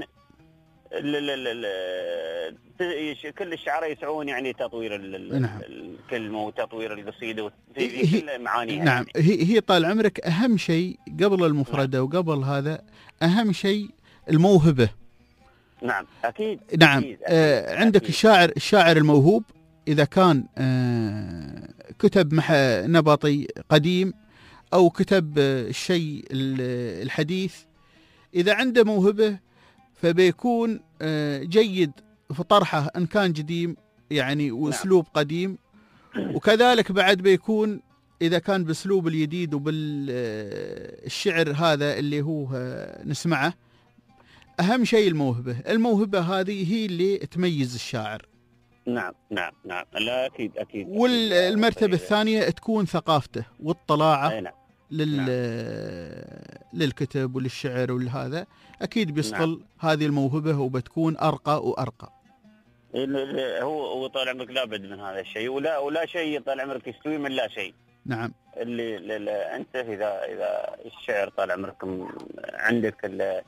كل الشعراء يسعون يعني تطوير الكلمة وتطوير القصيدة في كل معانيها. نعم. هي طال عمرك أهم شيء قبل المفردة وقبل هذا أهم شيء الموهبة. نعم أكيد. نعم. أكيد. عندك الشاعر الموهوب إذا كان كتب نبطي قديم أو كتب الشيء الحديث، إذا عنده موهبة فبيكون جيد في طرحه إن كان قديم يعني وأسلوب قديم، وكذلك بعد بيكون إذا كان بأسلوب الجديد وبالشعر هذا اللي هو نسمعه. أهم شيء الموهبة هذه هي اللي تميز الشاعر. نعم. لا أكيد. والمرتبة الثانية تكون ثقافته واطلاعه. نعم. للكتب وللشعر ولهذا أكيد بيصقل هذه الموهبة وبتكون أرقى وأرقى. هو طال عمرك لابد من هذا الشيء، ولا شيء طال عمرك يستوي من لا شيء. نعم. اللي أنت إذا الشعر طال عمرك عندك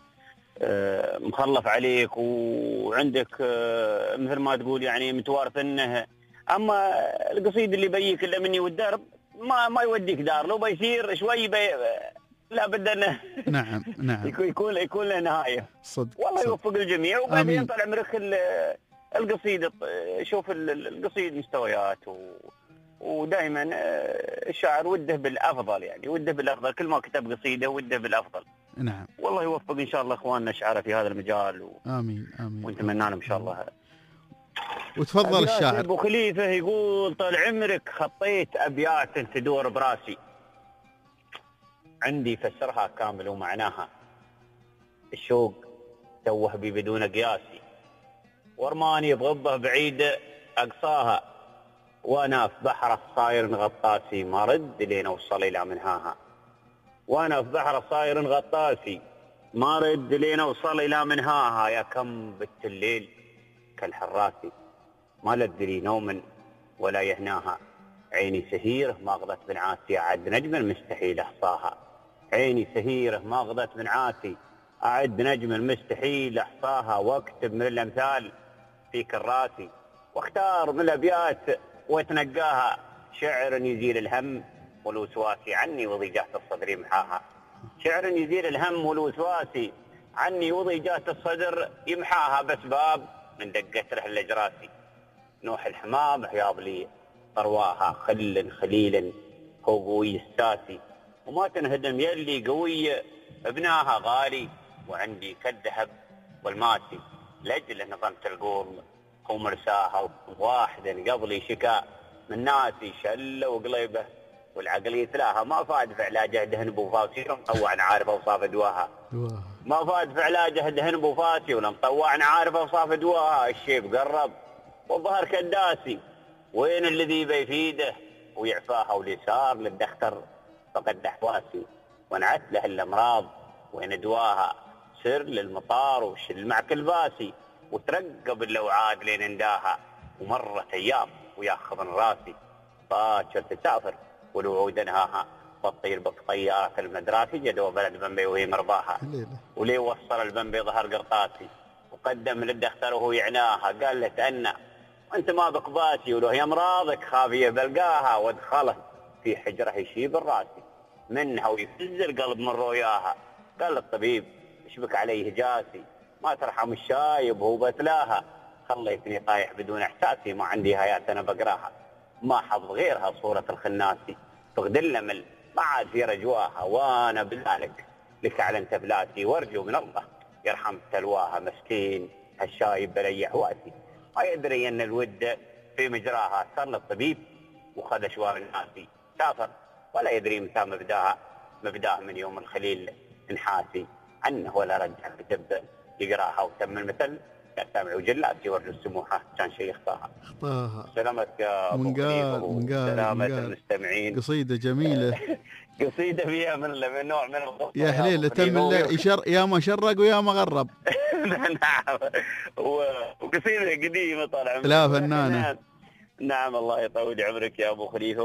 مخلف عليك وعندك مثل ما تقول يعني متوارث انه، اما القصيد اللي بيك الا مني والدرب ما يوديك دار، لو بيصير شوي لابد انه نعم يكون له نهايه. صدق. والله يوفق الجميع. وبعدين طال عمرك القصيد، شوف القصيد مستويات ودائما الشاعر وده بالافضل، يعني وده بالافضل، كل ما كتب قصيده وده بالافضل. نعم. والله يوفق ان شاء الله اخواننا الشعراء في هذا المجال امين. ونتمنى لهم ان شاء الله. وتفضل الشاعر. ابو خليفه يقول: طال عمرك خطيت ابيات تدور براسي، عندي فسرها كامل ومعناها، الشوق توه بي بدون قياسي، ورماني بغبه بعيده اقصاها، وانا في بحر الصاير غطاسي، ما رد لين اوصل الى منهاها. وانا في بحر الصاير غطاسي، ما رد لين اوصل الى منهاها، يا كم بت الليل كالحراسي، ما لد لي نوم ولا يهناها، عيني سهيره ما غضت من عاسي، اعد نجما مستحيل احصاها، عيني سهيره ما غضت من عاسي، اعد نجما مستحيل احصاها، واكتب من الامثال في كراسي، واختار من الابيات واتنقاها، شعر يزيل الهم والوسواس عني وضيجات الصدر يمحاها، شعر يزيل الهم والوسواس عني وضيجات الصدر يمحاها، بسباب من دقة رحل اجراسي، نوح الحمام حياض لي طرواها، خل خليلا هو قوي الساسي، وما تنهدم يلي قوي ابناها غالي، وعندي كالذهب والماسي، لاجل نظمت القوم ومرساها، واحد قبلي شكا من ناسي شله وقليبه، والعقل يتلاها، ما فاد في علاجه دهن بوفاسي ومطوع عارف اوصاف دواها، ما فاد في علاجه دهن بوفاسي ولا مطوع عارف اوصاف دواها، الشيب قرب والظهر كداسي، وين الذي بيفيده ويعفاها، واليسار للدختر فقد حواسي، ونعت له الامراض وين دواها، سر للمطار وشل مع كلباسي، وترقب اللوعاد لين انداها، ومرت ايام وياخذ راسي، باكر تسافر والوعود انهاها، تطير بك طيارة المدرسة جدوى بلد بنبي وهي مرباها وليه وصل البنبي ظهر قرطاسي وقدم للدختر وهو يعناها قال له تأنى وانت ما بك باسي ولو هي مرضك خافية بلقاها ودخله في حجرة يشيب الراسي منها ويفز القلب من رؤياها. قال الطبيب اشبك عليه جاسي ما ترحم الشايب وهو بتلاها خليتني طايح بدون احساسي ما عندي هيات انا بقراها ما حظ غيرها صورة الخناسي فقد المل ما عاد في رجواها وانا بذلك لك على تفلاتي وارجو من الله يرحم تلواها مسكين هالشايب بلي حواسي ما يدري ان الود في مجراها. صار للطبيب وخذ اشوار الناسي سافر ولا يدري متى مبداه من يوم الخليل انحاسي عنه ولا رجع كتب يقراها وتم المثل يا سامع وجلاتي ورجو السموحه كان شيء اخطاها. سلامتك يا ابو خليفه سلامة المستمعين. قصيده جميله قصيده فيها من نوع من الخطه يا حليله تم يا ما شرق ويا ما غرب. نعم وقصيده قديمه طال عمرك لا فنانه. نعم الله يطول عمرك يا ابو خليفه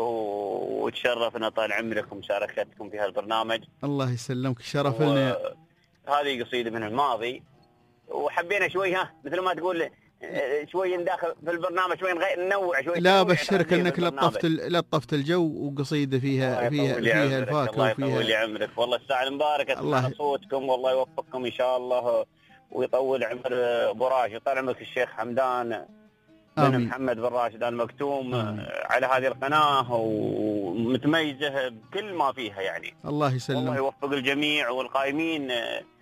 وتشرفنا طال عمرك ومشاركتكم في هالبرنامج. الله يسلمك الشرف لنا. هذه قصيده من الماضي وحبينا شوي مثل ما تقول شوي نداخل في البرنامج شوي ننوع شوي. لا بشرك انك لطفت الجو وقصيده فيها الفاكهه الله يطول عمرك والله الساعه المباركه الله صوتكم والله يوفقكم ان شاء الله ويطول عمر ابو راشد طال عمرك الشيخ حمدان بن محمد بن راشد المكتوم على هذه القناه ومتميزه بكل ما فيها يعني. الله يسلمك والله يوفق الجميع والقائمين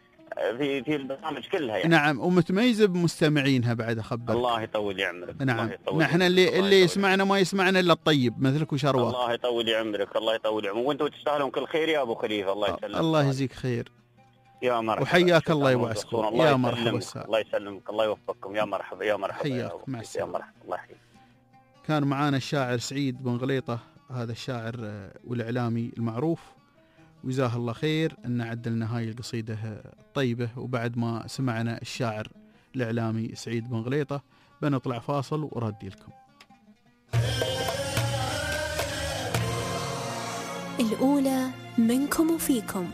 في البرنامج كلها يعني. نعم ومتميزه بمستمعينها بعد اخبرك. الله يطول عمرك. نعم نحن اللي يسمعنا ما يسمعنا الا الطيب مثلك وشروات. الله يطول عمرك الله يطول عمرك وانتم تستاهلون كل خير يا ابو خليفه. الله يسلمك. الله يزيك خير يا مرحبا وحياك الله يوعسكم يا مرحبا الله يسلمك الله يوفقكم يا مرحبا يا مرحبا حياك مع السلامه. يا مرحبا الله يحييك. كان معانا الشاعر سعيد بن غليطة هذا الشاعر والإعلامي المعروف وجزاه الله خير أن عدلنا هاي القصيدة الطيبة. وبعد ما سمعنا الشاعر الإعلامي سعيد بن غليطة بنطلع فاصل وردي لكم. الأولى منكم وفيكم.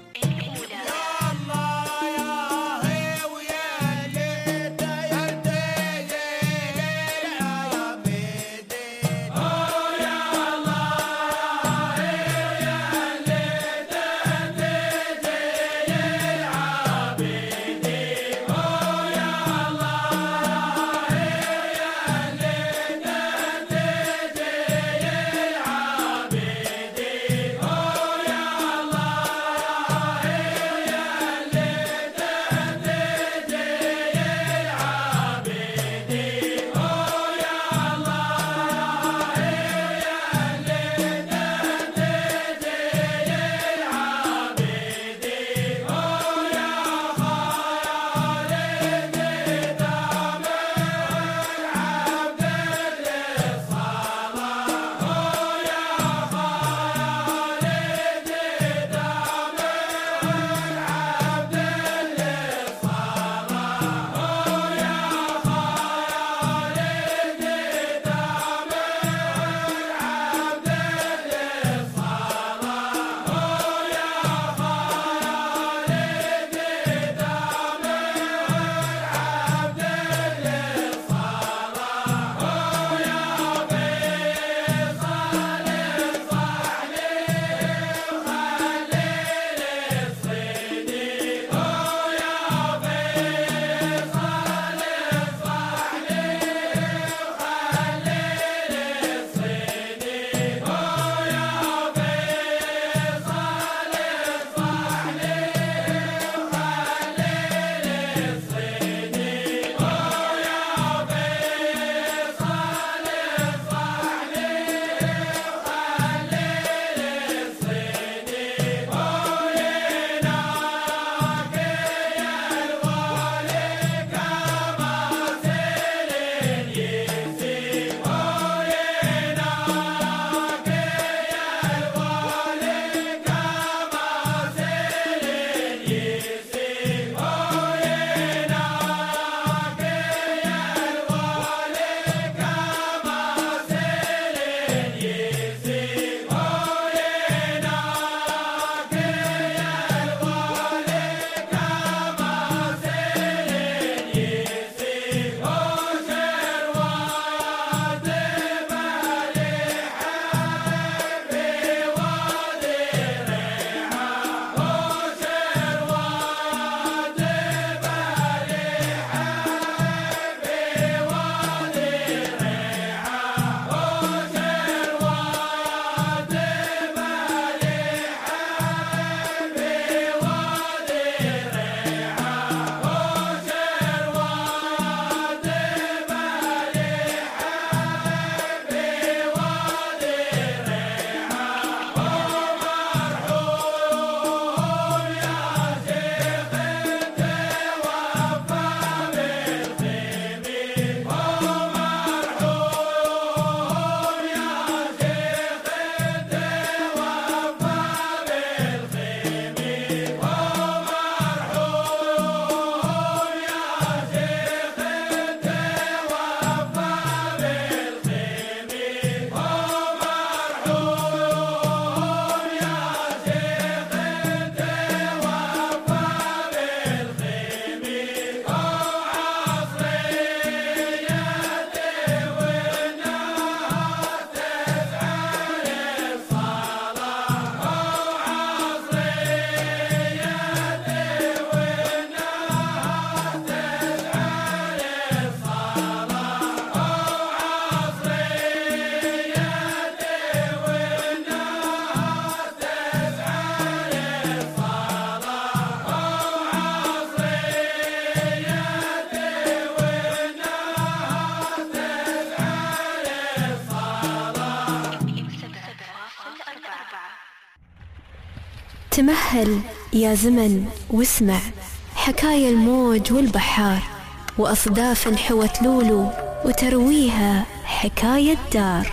تمهل يا زمن واسمع حكاية الموج والبحار وأصداف حوت لولو وترويها حكاية دار.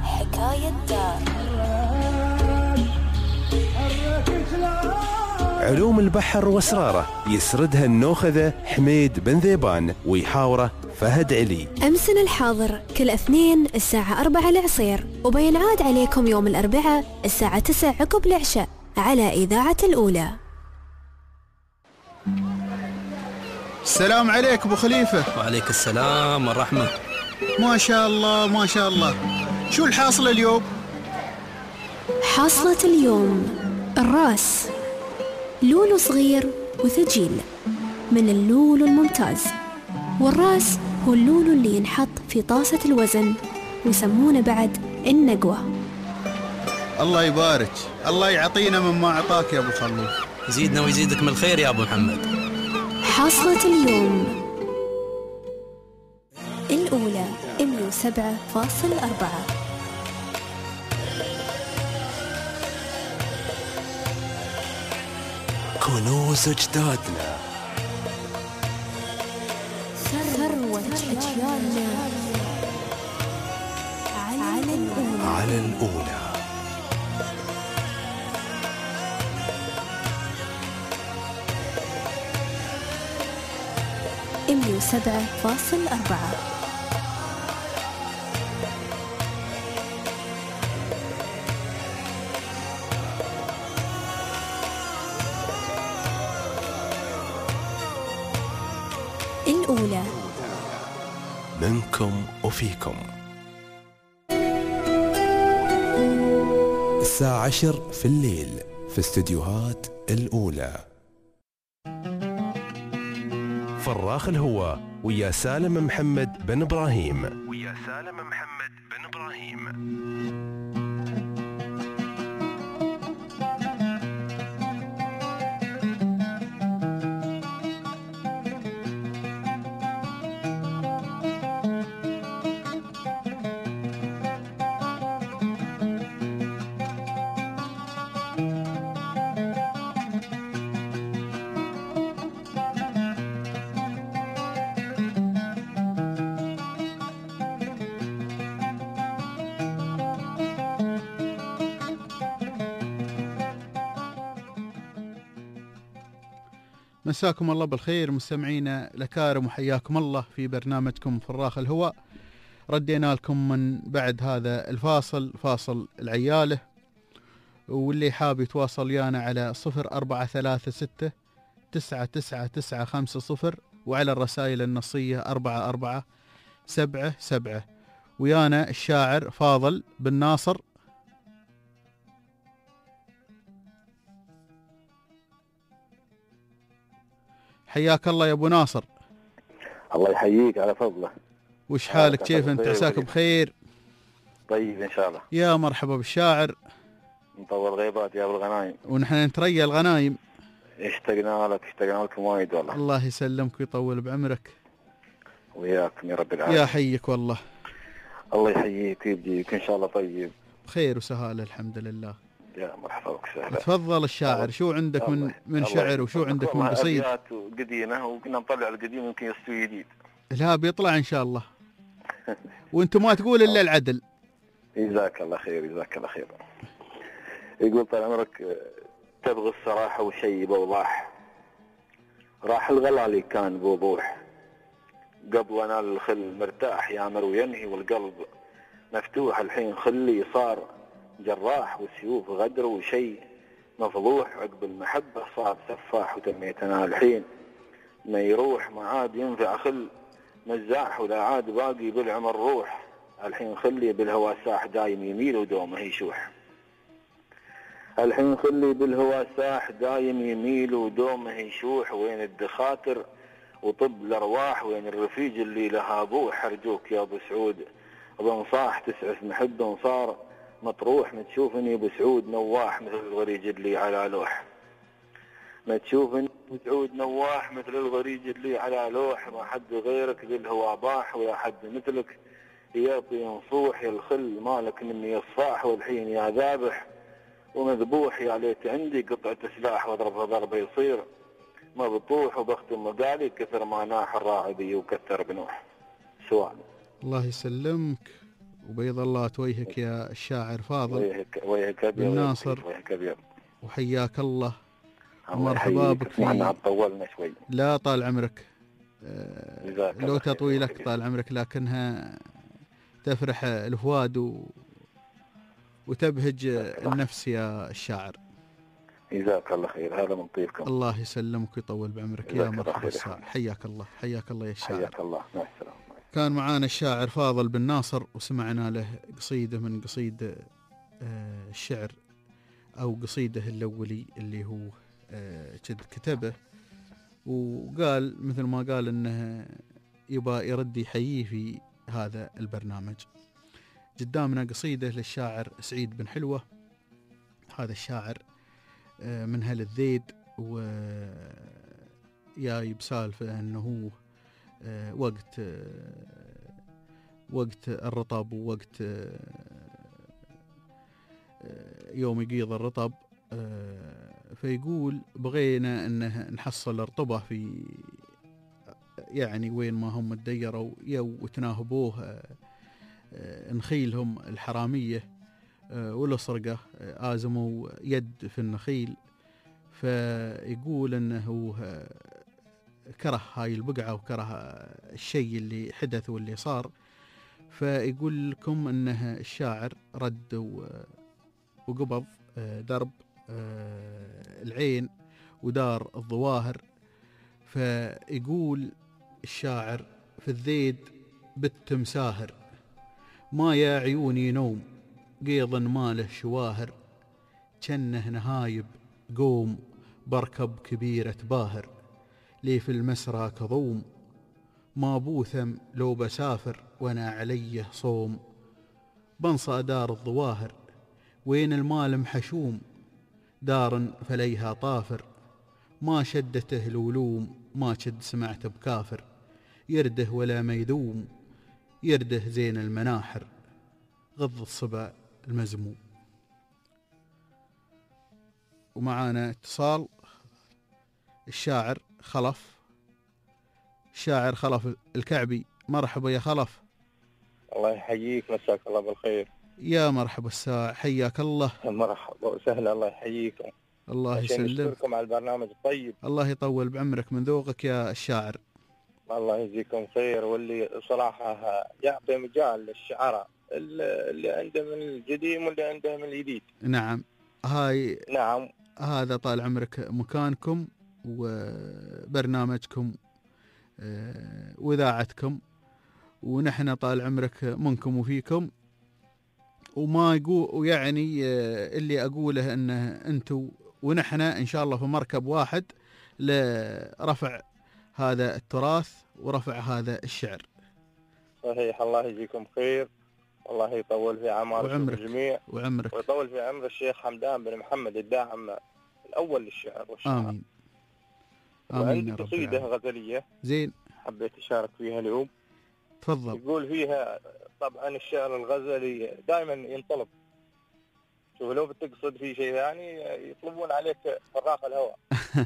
علوم البحر واسراره يسردها النوخذة حميد بن ذيبان ويحاوره فهد علي. أمسنا الحاضر كل اثنين الساعة 4 العصير، وبينعاد عليكم يوم الأربعاء الساعة 9 عقب العشاء على إذاعة الأولى. السلام عليك أبو خليفة. وعليك السلام والرحمة. ما شاء الله ما شاء الله. شو الحاصلة اليوم؟ حاصلة اليوم الراس، لولو صغير وثجيل من اللولو الممتاز. والراس هو اللولو اللي ينحط في طاسة الوزن ويسمونه بعد النقوة. الله يبارك، الله يعطينا مما أعطاك يا أبو خلوف. يزيدنا ويزيدك من الخير يا أبو محمد. حاصلة اليوم الأولى 107.4. كنوز أجدادنا، ثروة أجيالنا على الأولى. إميو 7.4. الأولى منكم وفيكم. الساعة 10 في الليل في استديوهات الأولى. فراخ الهوى ويا سالم محمد بن إبراهيم. مساكم الله بالخير مستمعينا الأكارم، وحياكم الله في برنامجكم فراخ الهواء. ردينا لكم من بعد هذا الفاصل، فاصل العيالة، واللي حاب يتواصل ويانا على 0436 999950 وعلى الرسائل النصية 4477. ويانا الشاعر فاضل بن ناصر. حياك الله يا ابو ناصر. الله يحييك على فضله. وش حالك؟ كيف انت؟ عساك بخير؟ طيب ان شاء الله. يا مرحبا بالشاعر. مطول غيبات يا ابو الغنايم. ونحن نتريى الغنايم. اشتقنا لكم وايد والله. الله يسلمك ويطول بعمرك. وياكم يا رب العالمين. يا حيك والله. الله يحييك ويبجيك ان شاء الله. طيب بخير وسهاله الحمد لله. يا مرحبا وسهلا. تفضل الشاعر، شو عندك من شعر وشو عندك من قصيد؟ أبيات قديمة وكنا نطلع القديم يمكن يستوي جديد. لا بيطلع إن شاء الله. وأنت ما تقول إلا العدل. جزاك الله خير جزاك الله خير. يقول طال عمرك تبغي الصراحة وشي بوضاح، راح الغلالي كان بوضوح، قبل أنال الخل مرتاح يامر وينهي والقلب مفتوح، الحين خلي صار جراح وسيوف غدر وشي مفضوح، عقب المحبة صار سفاح وتميتنا الحين ما يروح ما عاد ينفع خل مزاح ولا عاد باقي بالعمر روح، الحين خلي بالهوى ساح دايم يميل ودومه يشوح، الحين خلي بالهوى ساح دايم يميل ودومه يشوح، وين الدخاتر وطب الارواح، وين الرفيج اللي لها بوح، ارجوك يا ابو سعود بنصاح تسعف محبه صار مطروح، ما تشوفني ابو سعود نواح مثل الغريج اللي على لوح، ما تشوفني ابو سعود نواح مثل الغريج اللي على لوح، ما حد غيرك بالهوى باح ولا حد مثلك يعطي ينصوح، يا الخل مالك مني الصاح، والحين يا ذابح ومذبوح يا ليت عندي قطعة سلاح واضربها ضربة يصير مبطوح وبختم مقالي كثر ما ناح الراعي بي وكثر بنوح. سؤال. الله يسلمك وبيض الله توجهك يا الشاعر فاضل ويهك بن ناصر، وحياك الله ومرحبا بك في. طولنا شوي. لا طال عمرك، لو تطويلك طال عمرك، لكنها تفرح الفؤاد وتبهج النفس يا الشاعر. جزاك الله خير، هذا من طيبكم. الله يسلمك ويطول بعمرك يا مرحبا الساعة. حياك الله، حياك الله يا الشاعر. حياك الله، مع السلامة. كان معانا الشاعر فاضل بن ناصر، وسمعنا له قصيدة من قصيد الشعر أو قصيده الأولي اللي هو كتبه، وقال مثل ما قال إنه يبقى يرد يحييه في هذا البرنامج. قدامنا قصيدة للشاعر سعيد بن حلوة. هذا الشاعر من أهل الذيد، وياي بسالفة أنه هو وقت الرطب ووقت يوم يقيض الرطب، فيقول بغينا أنه نحصل رطبة في يعني وين ما هم تديروا وتناهبوه نخيلهم الحرامية والسرقة، آزموا يد في النخيل. فيقول أنه كره هاي البقعة وكره الشيء اللي حدث واللي صار. فيقول لكم أنه الشاعر رد وقبض درب العين ودار الظواهر. فيقول الشاعر في الذيد بالتمساهر، ما يا عيوني نوم قيض ماله شواهر، جنه نهايب قوم بركب كبيرة باهر، لي في المسرى كظوم ما بوثم لو بسافر وانا عليه صوم، بنصى دار الظواهر وين المال محشوم، دار فليها طافر ما شدته الولوم، ما شد سمعت بكافر، يرده ولا ميذوم يرده زين المناحر، غض الصبا المزموم. ومعانا اتصال الشاعر خلف، الشاعر خلف الكعبي. مرحبا يا خلف. الله يحييك، مساك الله بالخير. يا مرحبا الساعة، حياك الله. مرحبا وسهلا، الله يحييكم. الله يسلمك. نشكركم على البرنامج الطيب. الله يطول بعمرك، من ذوقك يا الشاعر. الله يجزيكم خير، واللي صراحة يعطي مجال للشعراء اللي عنده من القديم واللي عنده من الجديد. نعم، هاي نعم، هذا طال عمرك مكانكم وبرنامجكم وإذاعتكم، ونحن طال عمرك منكم وفيكم. وما يقول ويعني اللي أقوله أنه أنتم ونحن إن شاء الله في مركب واحد لرفع هذا التراث ورفع هذا الشعر. صحيح، الله يجزيكم خير، والله يطول في أعماركم الجميع وعمرك، ويطول في عمر الشيخ حمدان بن محمد الداعم الأول للشعر والشعر. آمين. وعندي قصيدة غزلية زين حبيت أشارك فيها اليوم. تفضل. يقول فيها، طبعا الشعر الغزلي دائما ينطلب، شوف لو بتقصد في شيء يعني يطلبون عليك فراق الهواء.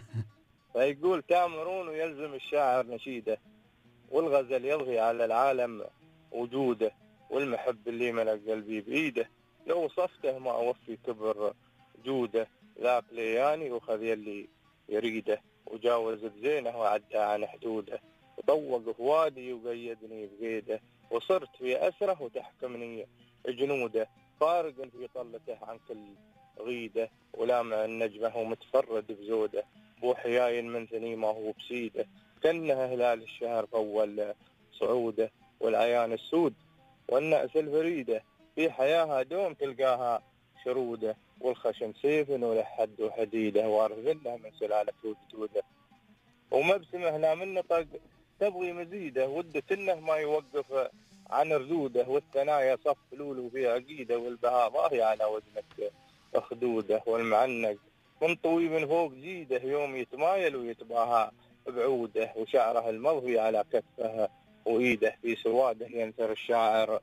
فيقول تامرون ويلزم الشاعر نشيده، والغزل يضغي على العالم وجوده، والمحب اللي ملك قلبي بإيده، لو وصفته ما أوفي كبر جوده، ذاك لياني وخذ يلي يريده، وجاوز بزينه وعدى عن حدوده، وطوق فوادي وقيدني بقيده، وصرت في أسره وتحكمني جنوده، فارق في طلته عن كل غيده، ولامع النجمة ومتفرد بزوده، بوحياي من ثني ما هو بسيده، كأنها هلال الشهر فول صعوده، والعيان السود والنأس الفريده، في حياها دوم تلقاها شروده، والخشم سيف ولحد وحديده، وارثلها من سلالة وجدوده، ومبسمه لا من نطق تبغي مزيده، ودت انه ما يوقف عن ردوده، والثنايا صف لولو في عقيده، والبهاء ضاهي على وزنك خدوده، والمعنق منطوي من فوق جيده، يوم يتمايل ويتباهى بعوده، وشعره المضوي على كتفه وإيده، في سواده ينثر الشاعر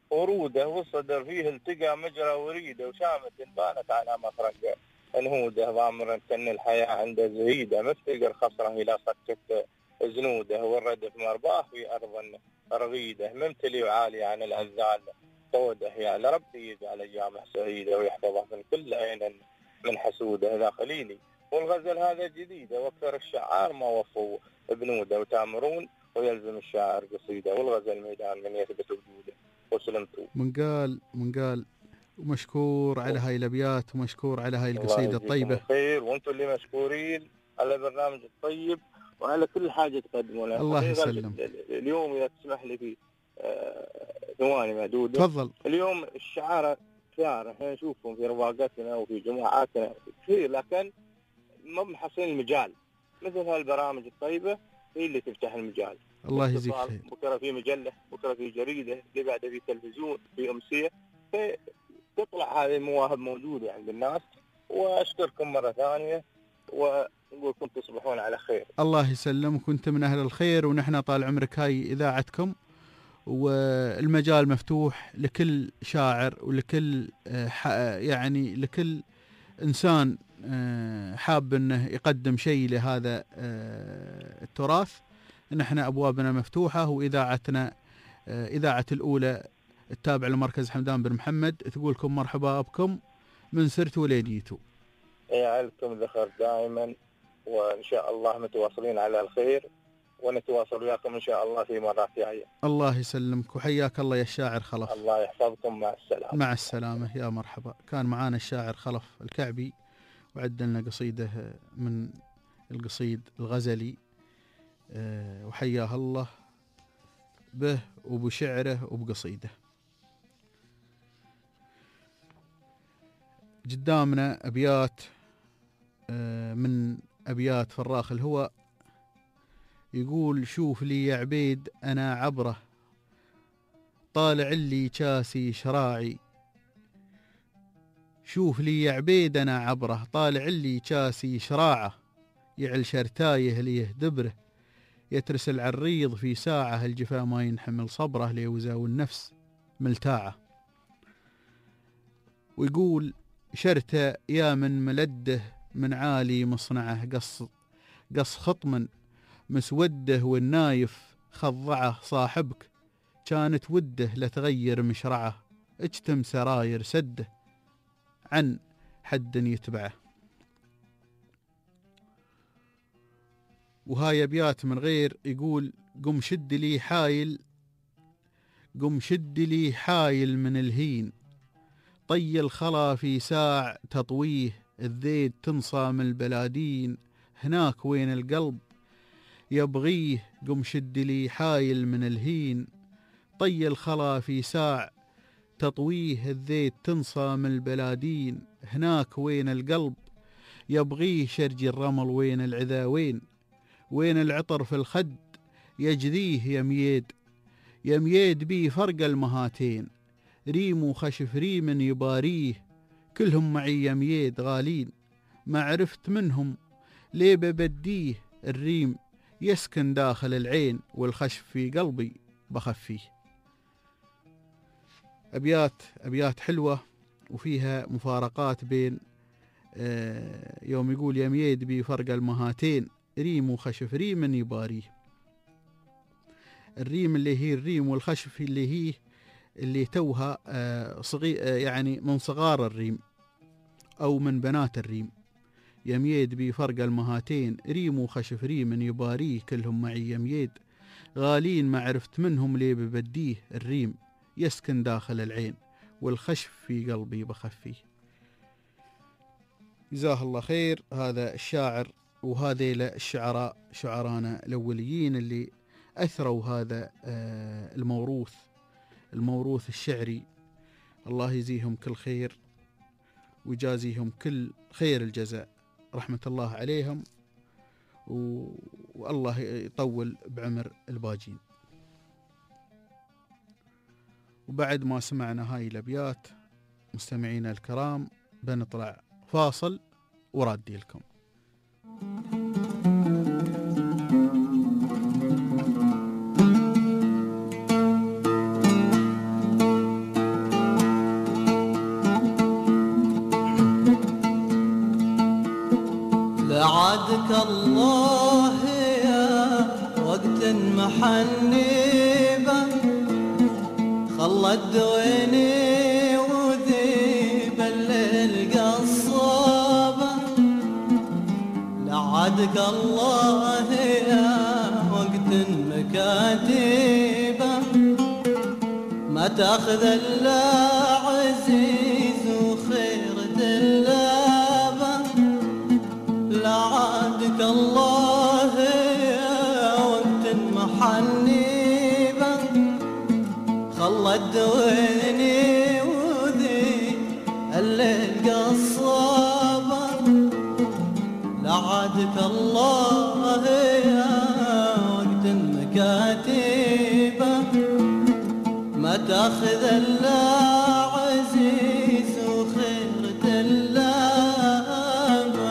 وروده والصدر فيه التقى مجرى وريده وشامة بانت على مفرق انهوده ضامرا كأن الحياة عنده زهيدة مفتقر خصره إلى صكة زنوده والردف مرباه في أرض رغيده ممتلي وعالي عن العزال طوده يا لربي يجعل أيامه سعيدة ويحفظه من كل عين من حسوده ذا خليلي. والغزل هذا جديدة واكثر الشعار ما وفوا بنوده وتامرون ويلزم الشاعر قصيده والغزل ميدان من يثبت وجوده وسلمتوا. من قال ومشكور على هاي الابيات ومشكور على هاي القصيده الطيبه. خير وانتم اللي مشكورين على البرنامج الطيب وعلى كل حاجه تقدمونها. الله يسلم. اليوم اذا تسمح لي في ثواني معدوده. تفضل. اليوم الشعراء كثار احنا نشوفهم في رواقاتنا وفي جماعاتنا كثير لكن ما محصلين المجال مثل هالبرامج الطيبه هي اللي تفتح المجال. الله يجزيك خير. بكره في مجله بكره في جريده اللي بعده في تلفزيون في امسيه تطلع هذه المواهب موجوده عند الناس. واشكركم مره ثانيه ونقول لكم تصبحون على خير. الله يسلمك وانت من اهل الخير ونحن طال عمرك هاي اذاعتكم والمجال مفتوح لكل شاعر ولكل يعني لكل انسان حاب انه يقدم شيء لهذا التراث. نحن ابوابنا مفتوحه واذاعتنا اذاعه الاولى التابع لمركز حمدان بن محمد تقول لكم مرحبا بكم من سرت وليديتو. يعلكم ذخر دائما وان شاء الله متواصلين على الخير ونتواصل وياكم ان شاء الله في مرات جايه. الله يسلمك وحياك الله يا الشاعر خلف. الله يحفظكم. مع السلامه. مع السلامه يا مرحبا. كان معانا الشاعر خلف الكعبي وعد لنا قصيده من القصيد الغزلي وحياه الله به وبشعره وبقصيده. قدامنا أبيات من أبيات فراخ الهوى يقول شوف لي يا عبيد أنا عبره طالع لي كاسي شراعي. شوف لي يا عبيد أنا عبره طالع لي كاسي شراعه يعل شرتايه ليه دبره يترس العريض في ساعة الجفا ما ينحمل صبره ليوزا والنفس ملتاعة. ويقول شرته يا من ملده من عالي مصنعه قص خطم مسوده والنايف خضعه صاحبك كانت وده لتغير مشرعه اجتم سراير سده عن حد يتبعه. وهاي أبيات من غير يقول قم شد لي حايل من الهين طي الخلا في ساع تطويه الذيد تنصى من البلادين هناك وين القلب يبغيه. قم شد لي حايل من الهين طي الخلا في ساع تطويه الذيد تنصى من البلادين هناك وين القلب يبغيه. شرجي الرمل وين العذا وين العطر في الخد يجذيه يميد بي فرق المهاتين ريم وخشف ريم يباريه كلهم معي يميد غالين ما عرفت منهم ليه ببديه. الريم يسكن داخل العين والخشف في قلبي بخفيه. أبيات حلوة وفيها مفارقات بين يوم يقول يميد بي فرق المهاتين ريم وخشف ريم يباريه. الريم اللي هي الريم والخشف اللي توها صغير يعني من صغار الريم أو من بنات الريم. يميد بي فرق المهاتين ريم وخشف ريم يباريه كلهم معي يميد غالين ما عرفت منهم ليه ببديه. الريم يسكن داخل العين والخشف في قلبي بخفيه. جزاه الله خير هذا الشاعر وهذيل الشعراء شعرانا الأوليين اللي أثروا هذا الموروث الشعري. الله يجزيهم كل خير ويجازيهم كل خير الجزاء رحمة الله عليهم والله يطول بعمر الباجين. وبعد ما سمعنا هاي الأبيات مستمعينا الكرام بنطلع فاصل ورادي لكم. لعادك الله يا وقت محنيبة خلت دويني وذيب الليل قصابة لعادك الله يا وقت مكاتيبة ما تاخذ الا عزيز وخير دلابة لعادك الله يا وقت محنيبة خلت دويني وذي الليل قصابة لعادك الله يا وقت مكاتيبة ما تاخذ الا عزيز وخير دلابة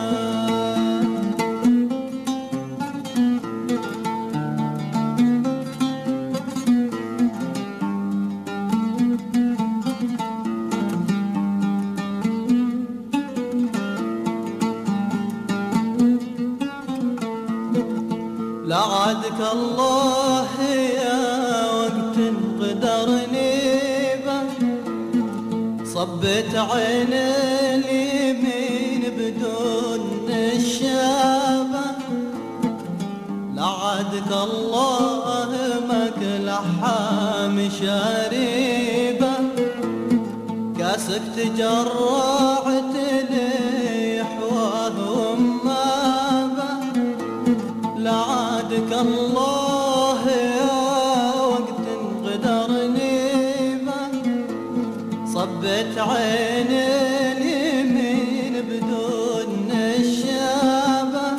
لعادك الله يا وقت قدرني صبيت عين اليمين بدون الشابة لعادك الله ماك لحام شريبة كاسك تجرعت لي حواه ومابة لعادك الله يا وقت قدرني صبت عين اليمين بدون الشابة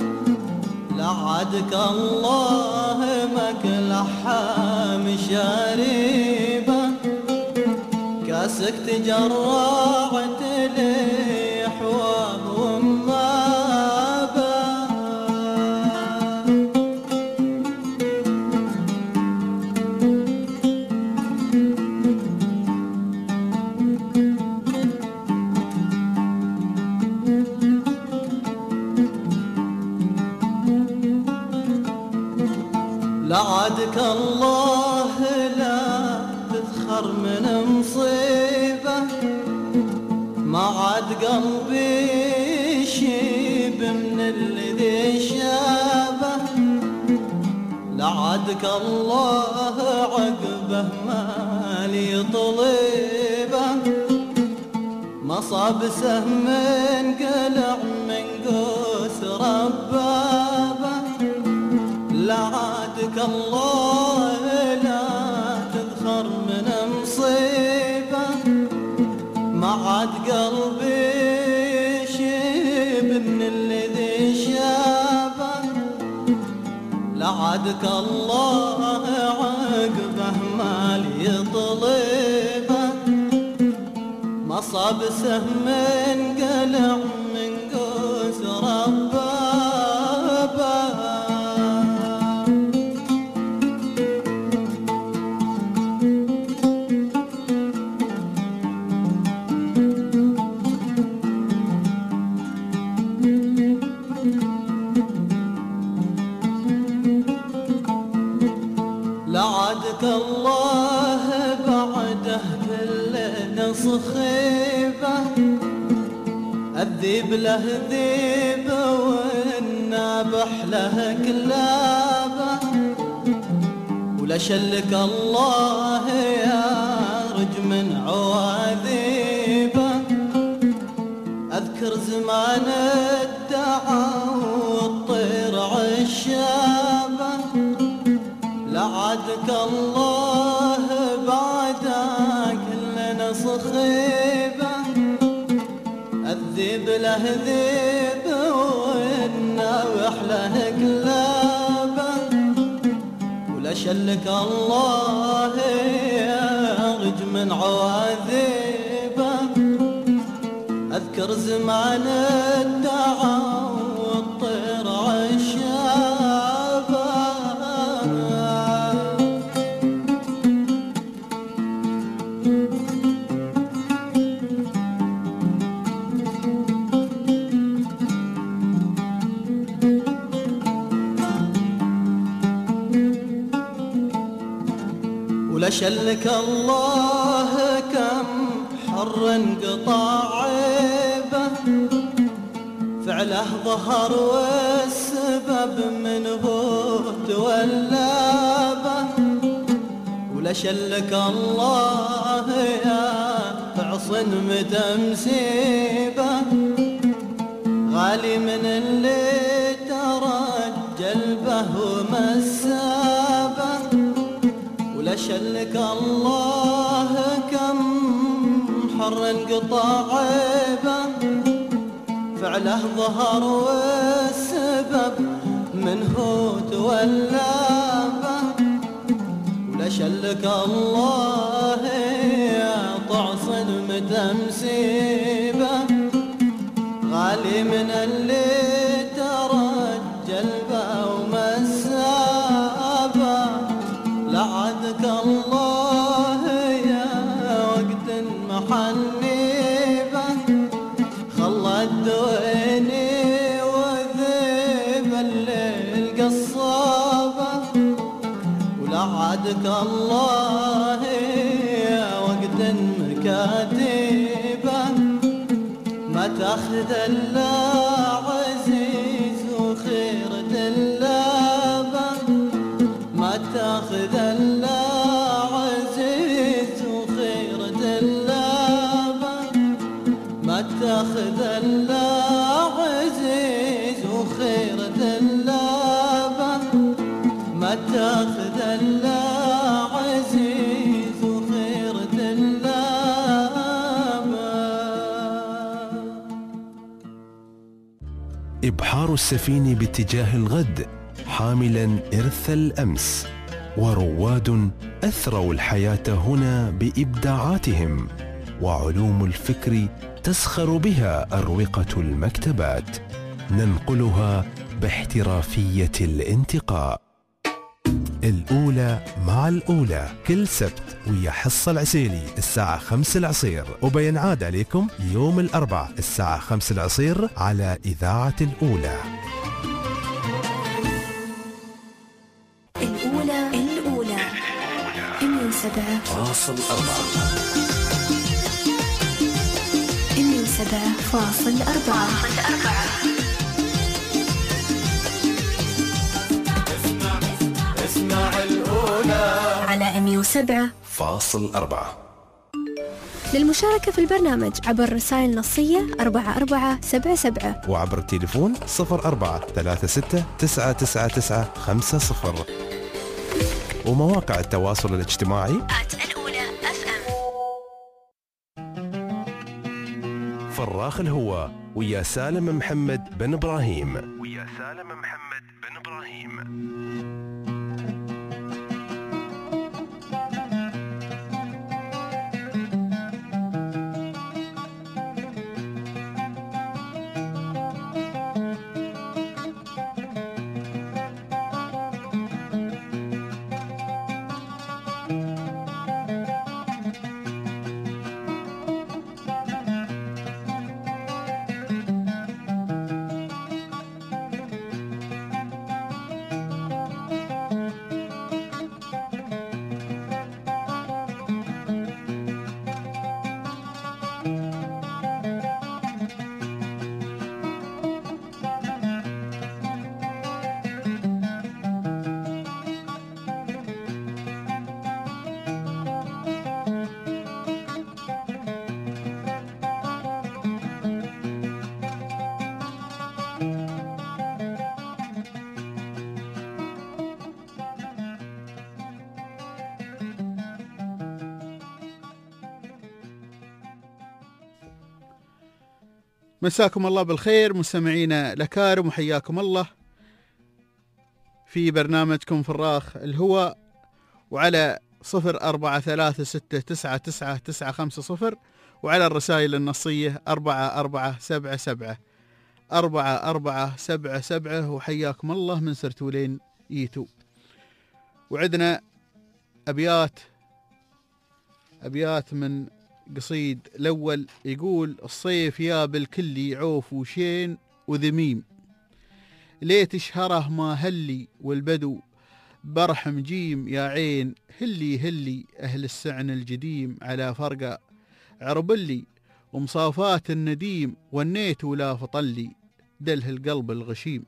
لعادك الله ماك لحام شريبة كاسك تجرعت لي حواه ومابة لعادك الله لا تذخر من مصيبة ما عاد قلبي يشيب من الذي شابه لعادك الله عقبه مالي طليبة مصاب سهم قلع من قوس ربابه لعادك الله لا تذخر من مصيبة ما عاد قلبي يشيب من الذي شابه لعادك الله عقبه مالي طليبة مصاب سهم قلع من قوس ربابه لعادك الله بعده كل نصخيبة الذيب له ذيب والنابح له كلابة ولا شلك الله يا رجم عواذيبة أذكر زمان الدعا والطير عشابة لعادك الله بعدك كلنا صخيبة الذيب له ذيب والناوح له كلابة ولا شلك الله يا رجم عواذيبة أذكر زمان الدعا والطير عشابة شلك الله كم حر انقطع عيبه فعله ظهر والسبب منه تولابه ولا شلك الله يا تعصن متى مصيبه غالي من اللي ترجل به ومسابه ولا شلك الله كم حر انقطع عيبه فعله ظهر والسبب منه تولابه ولا شلك الله يا تعصد متى مصيبه غالي من اللي ترجل به ومسابه لعدك الله يا وقت محنيبه خلت دويني وذيب الليل قصابه ولعدك الله يا وقت مكاتبه ما تاخذ الا عزيز وخيرة اللابه ما تاخذ الا عزيز وخيرة اللابه ما تاخذ الا عزيز وخيرة اللابه ما تاخذ الا عزيز وخيرة اللابه. إبحار السفينة باتجاه الغد حاملا إرث الأمس، ورواد أثروا الحياة هنا بإبداعاتهم، وعلوم الفكر تسخر بها أروقة المكتبات، ننقلها باحترافية الانتقاء. الأولى مع الأولى كل سبت ويا حصة العسيلي الساعة 5 العصير، وبينعاد عليكم يوم الأربعاء الساعة 5 العصير على إذاعة الأولى. الأولى 107.4 اسمع الأولى على 107.4. للمشاركة في البرنامج عبر رسائل نصية 4477 وعبر التليفون 0436999950 ومواقع التواصل الاجتماعي الأولى FM. فراخ الهوى ويا سالم محمد بن إبراهيم. مساكم الله بالخير مستمعينا الأكارم، وحياكم الله في برنامجكم فراخ الهوى، وعلى 0436999950 وعلى الرسائل النصية 4477 وحياكم الله من سرتولين ييتو. وعندنا أبيات من قصيد الأول يقول: الصيف يا بالكلي عوف وشين وذميم، ليت شهره ما هلي والبدو برحم جيم يا عين هلي هلي أهل السعن الجديم على فرقة عربلي ومصافات النديم ونيت ولا فطلي دله القلب الغشيم.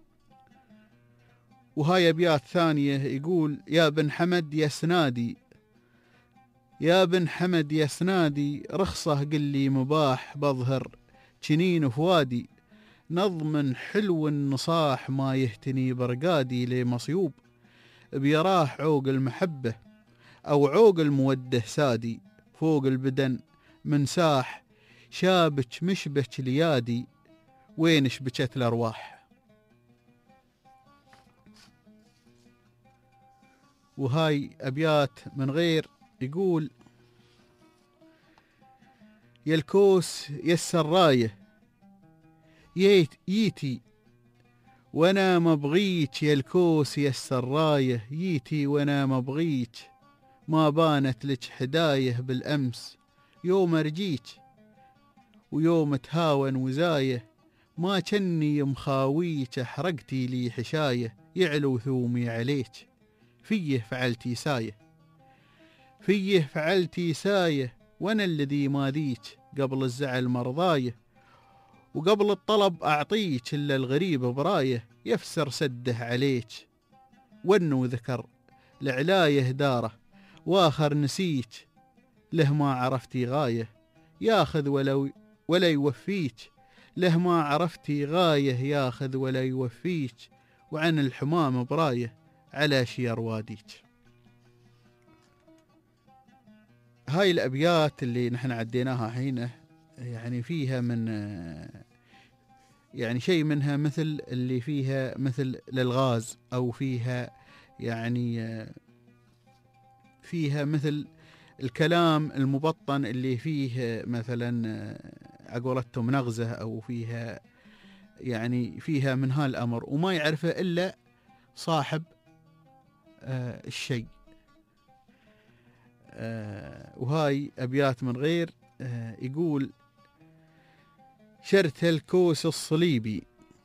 وهاي أبيات ثانية يقول يا بن حمد يا سنادي يا بن حمد يا سنادي رخصة قلي مباح بظهر جنين فوادي نظم حلو النصاح ما يهتني برقادي لمصيوب بيراح عوق المحبة أو عوق المودة سادي فوق البدن من ساح شابك مشبك ليادي وين شبكت الأرواح. وهاي أبيات من غير يقول يا الكوس يا السراية ييتي وانا مبغيك يا الكوس يا السراية ييتي وانا مبغيك ما بانت لك حدايه بالأمس يوم أرجيك ويوم تهاون وزايه ما كني مخاويك حرقتي لي حشايه يعلو ثومي عليك فيه فعلتي سايه فيه فعلتي سايه وانا الذي ماذيك قبل الزعل مرضايه وقبل الطلب أعطيك إلا الغريب برايه يفسر سده عليك وانو ذكر لعلايه داره واخر نسيك له ما عرفتي غايه ياخذ ولا يوفيك له ما عرفتي غايه ياخذ ولا يوفيك وعن الحمام برايه على شير واديك. هاي الأبيات اللي نحن عديناها حينه يعني فيها من يعني شيء منها مثل اللي فيها مثل للغاز أو فيها يعني فيها مثل الكلام المبطن اللي فيه مثلا عقولتهم نغزة أو فيها يعني فيها من هالأمر وما يعرفه إلا صاحب الشيء. وهاي أبيات من غير يقول شرت الكوس الصليبي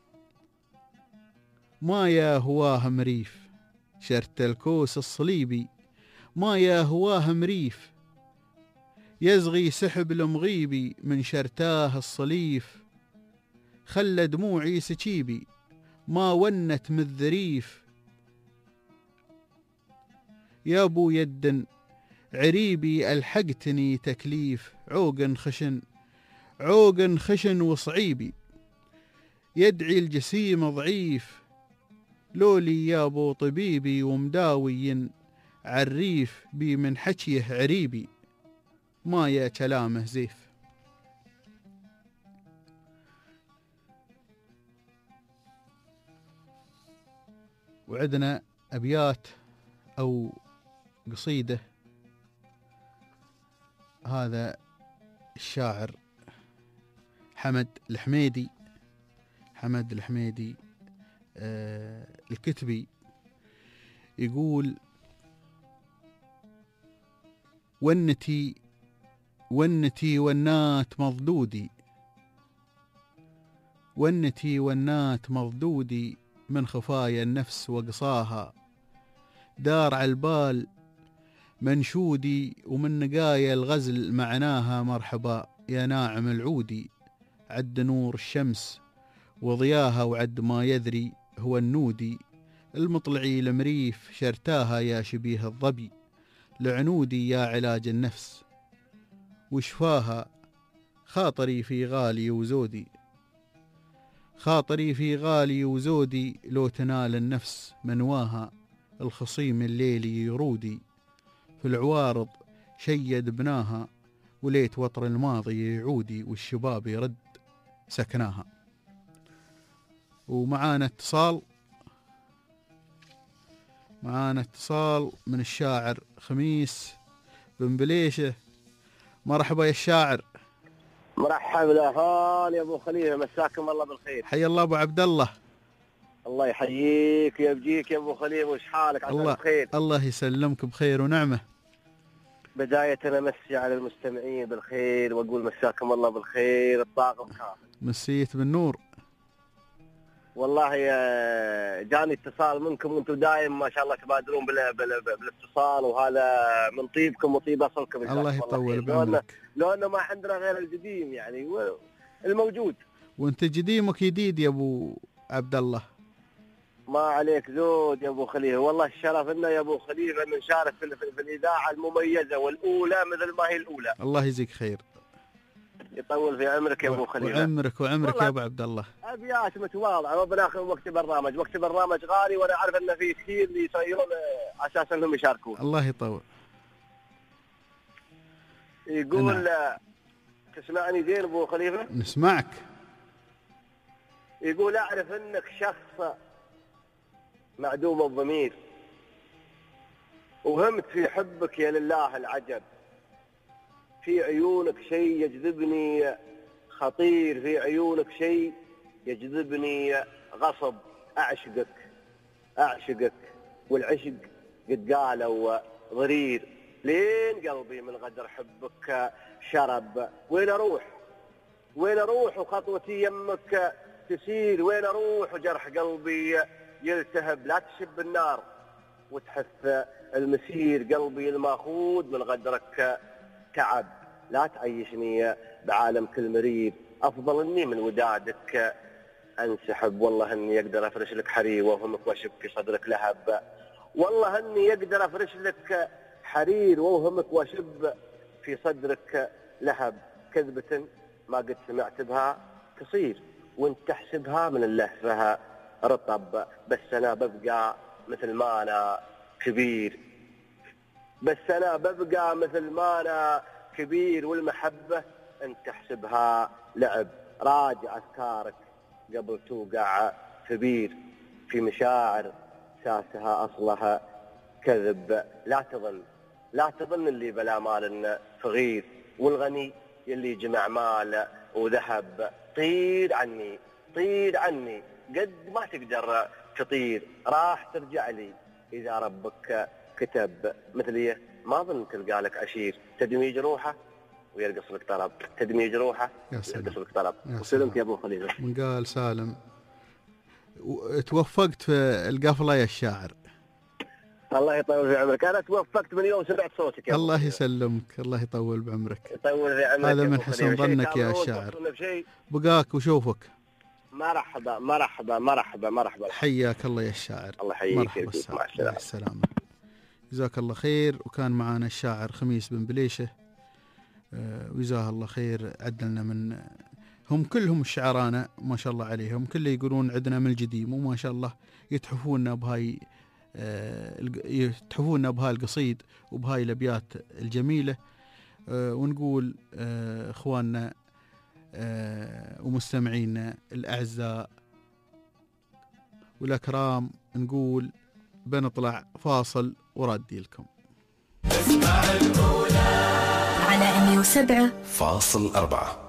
ما يا هواه مريف شرت الكوس الصليبي ما يا هواه مريف يزغي سحب المغيبي من شرتاه الصليف خلى دموعي سكيبي ما ونت من الذريف يا ابو يد عريبي ألحقتني تكليف عوق خشن وصعيبي يدعي الجسيم ضعيف لولي يا ابو طبيبي ومداوي عريف بي من حكيه عريبي ما يا كلامه زيف. وعندنا أبيات أو قصيدة هذا الشاعر حمد الحميدي الكتبي يقول ونتي ونات مضدودي ونتي ونات مضدودي من خفايا النفس وقصاها دار على البال منشودي ومن نقايا الغزل معناها مرحبا يا ناعم العودي عد نور الشمس وضياها وعد ما يذري هو النودي المطلعي المريف شرتاها يا شبيه الظبي لعنودي يا علاج النفس وشفاها خاطري في غالي وزودي خاطري في غالي وزودي لو تنال النفس منواها الخصيم الليلي يرودي في العوارض شيد بناها وليت وطر الماضي يعودي والشباب يرد سكناها. ومعانا اتصال من الشاعر خميس بن بليشة. مرحبا يا الشاعر. مرحبا هال يا ابو خليفه مساكم الله بالخير. حي الله ابو عبد الله. الله يحييك ويبجيك يا ابو خليفه وش حالك؟ الله بخير. الله يسلمك بخير ونعمه. بداية أنا مسي على المستمعين بالخير وأقول مساكم الله بالخير الطاقم كامل. مسيت بالنور. والله جاني اتصال منكم وانتم دايم ما شاء الله تبادرون بالاتصال، وهذا من طيبكم وطيب اصلكم. الله يطول بعمرك. لو انه ما عندنا غير القديم يعني الموجود. وانت قديمك جديد يا ابو عبد الله. ما عليك زود يا ابو خليفه، والله الشرف لنا يا ابو خليفه ان نشارك في الاذاعه المميزه والاولى مثل ما هي الاولى. الله يجزيك خير. يطول في عمرك يا ابو خليفه. وعمرك يا ابو عبد الله. ابيات متواضعه ما بناخذ وقت برنامج غالي، وانا اعرف ان في كثير اللي يصيرون اساسا انهم يشاركون. الله يطول. يقول تسمعني زين ابو خليفه؟ نسمعك. يقول اعرف انك شخص معدوم الضمير، وهمت في حبك يا لله العجب، في عيونك شيء يجذبني خطير، في عيونك شيء يجذبني غصب، أعشقك والعشق قد قالوا ضرير، لين قلبي من غدر حبك شرب، وين أروح وخطوتي يمك تسير، وين أروح وجرح قلبي يلتهب، لا تشب النار وتحث المسير، قلبي الماخوذ من غدرك تعب، لا تعيشني بعالمك المرير، أفضل إني من ودادك أنسحب، والله إني أقدر أفرش لك حرير وأوهمك وأشب في صدرك لهب، والله إني أقدر أفرش لك حرير وأوهمك وأشب في صدرك لهب، كذبة ما قد سمعت بها تصير، وانت تحسبها من اللهفها رطب، بس أنا ببقى مثل ما أنا كبير، والمحبة أن تحسبها لعب، راجع أفكارك قبل توقع في بير، في مشاعر ساسها أصلها كذب، لا تظن اللي بلا مال فغير، والغني يلي جمع مال وذهب، طير عني قد ما تقدر تطير، راح ترجع لي إذا ربك كتب، مثليه ما ظن تلقى لك عشير، تدمي جروحه ويرقص لك طرب، ويرقص لك طرب. وسلمت يا ابو خليفه. من قال سالم. توفقت في القفله يا الشاعر. الله يطول في عمرك، انا توفقت من يوم سمعت صوتك يا الله يسلمك، الله يطول بعمرك. يطول في عمرك. هذا من حسن ظنك يا الشاعر. بقاك وشوفك. مرحبا. حياك الله يا الشاعر. الله يحييك. مع السلامة. جزاك الله خير. وكان معنا الشاعر خميس بن بليشة، وجزاه الله خير. عدلنا من هم كلهم الشعرانا ما شاء الله عليهم، كله يقولون عندنا من القديم، وما شاء الله يتحفونا بهاي القصيد وبهاي الأبيات الجميلة. ونقول إخواننا ومستمعينا الأعزاء والأكرام، نقول بنطلع فاصل وردي لكم. اسمع الأولى على 107.4.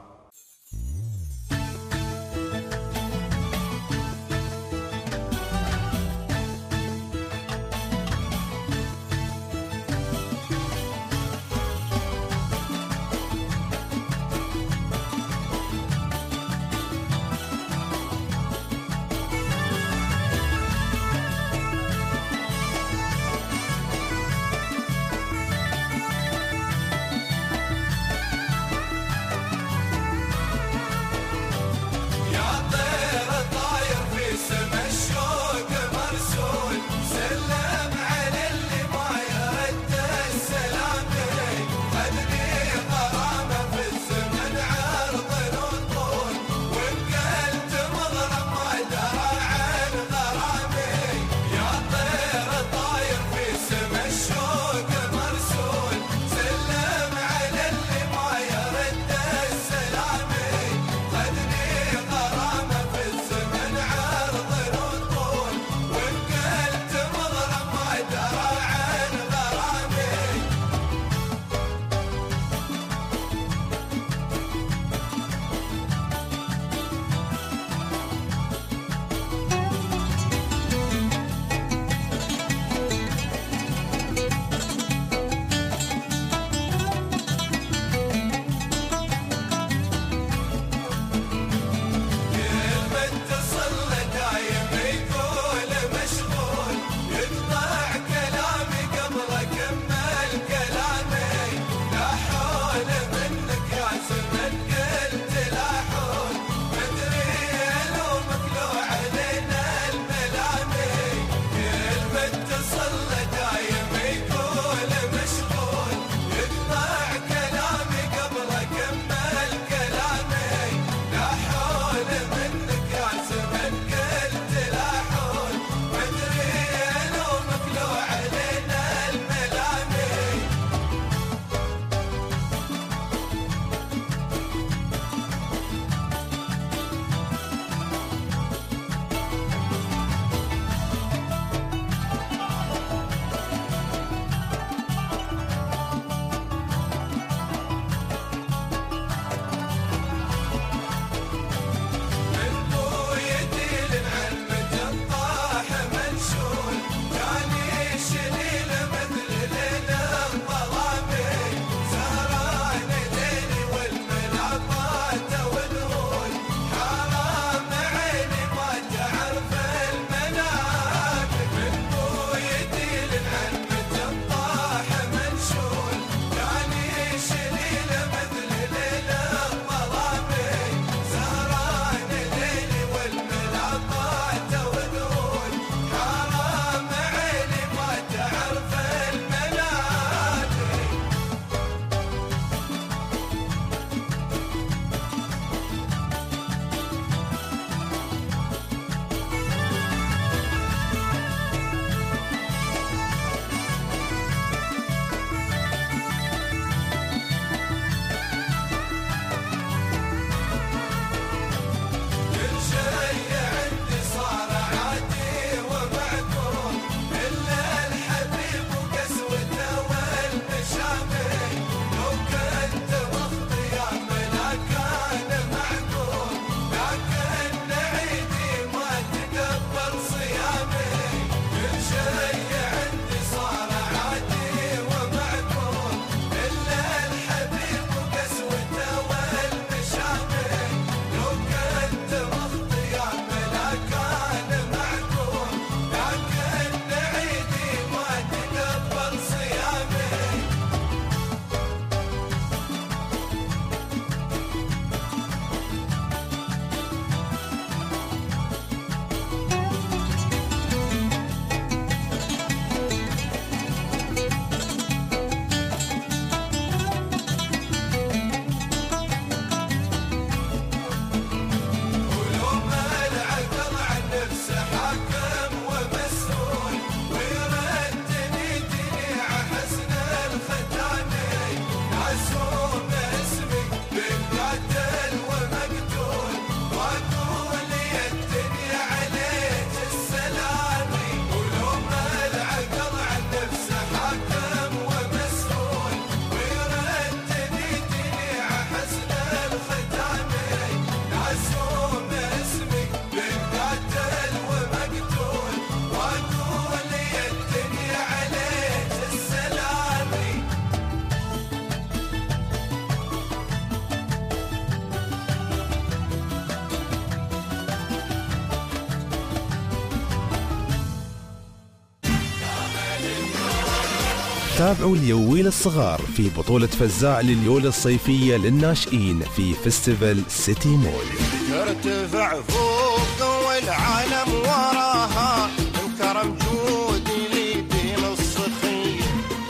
تابعوا اليويل الصغار في بطولة فزاع لليول الصيفية للناشئين في فيستيفال سيتي مول. ارتفع فوق والعالم وراها من كرم جودي لي بين الصخير.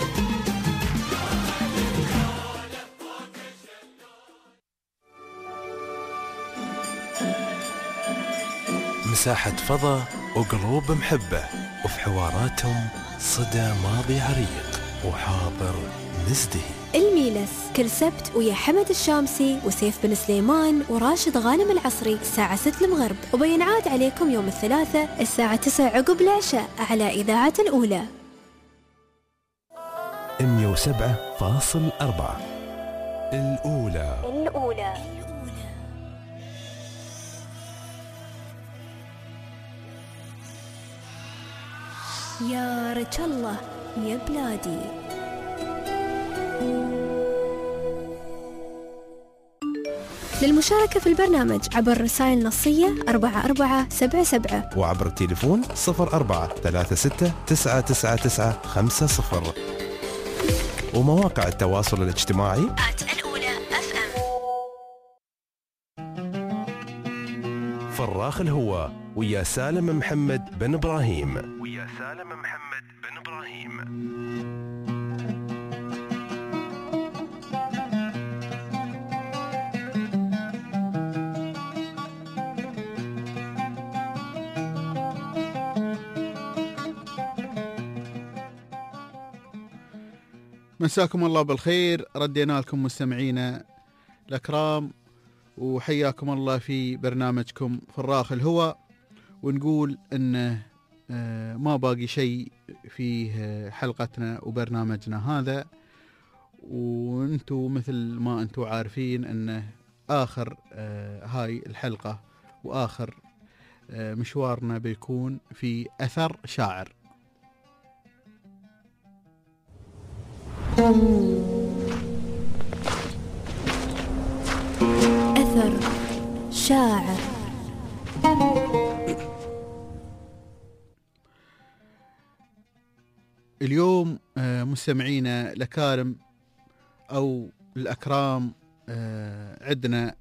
مساحة فضاء وقلوب محبة، وفي حواراتهم صدى ماضي عريق وحاضر مزدهي. الميلس كل سبت ويا حمد الشامسي وسيف بن سليمان وراشد غانم العصري الساعة 6 المغرب، وبينعاد عليكم يوم الثلاثاء الساعة 9 عقب العشاء على إذاعة الأولى 107.4 الأولى. يا رج الله يا بلادي. للمشاركة في البرنامج عبر رسائل نصية 4477 وعبر التليفون 0436999950 ومواقع التواصل الاجتماعي الأولى FM. فراخ الهوى ويا سالم محمد بن إبراهيم. مساكم الله بالخير، ردينا لكم مستمعينا الأكرام وحياكم الله في برنامجكم فراخ الهوى. ونقول أن ما باقي شيء في حلقتنا وبرنامجنا هذا، وانتو مثل ما انتو عارفين أن آخر هاي الحلقة وآخر مشوارنا بيكون في أثر شاعر. أثر شاعر. اليوم مستمعينا الأكارم أو الأكرام عندنا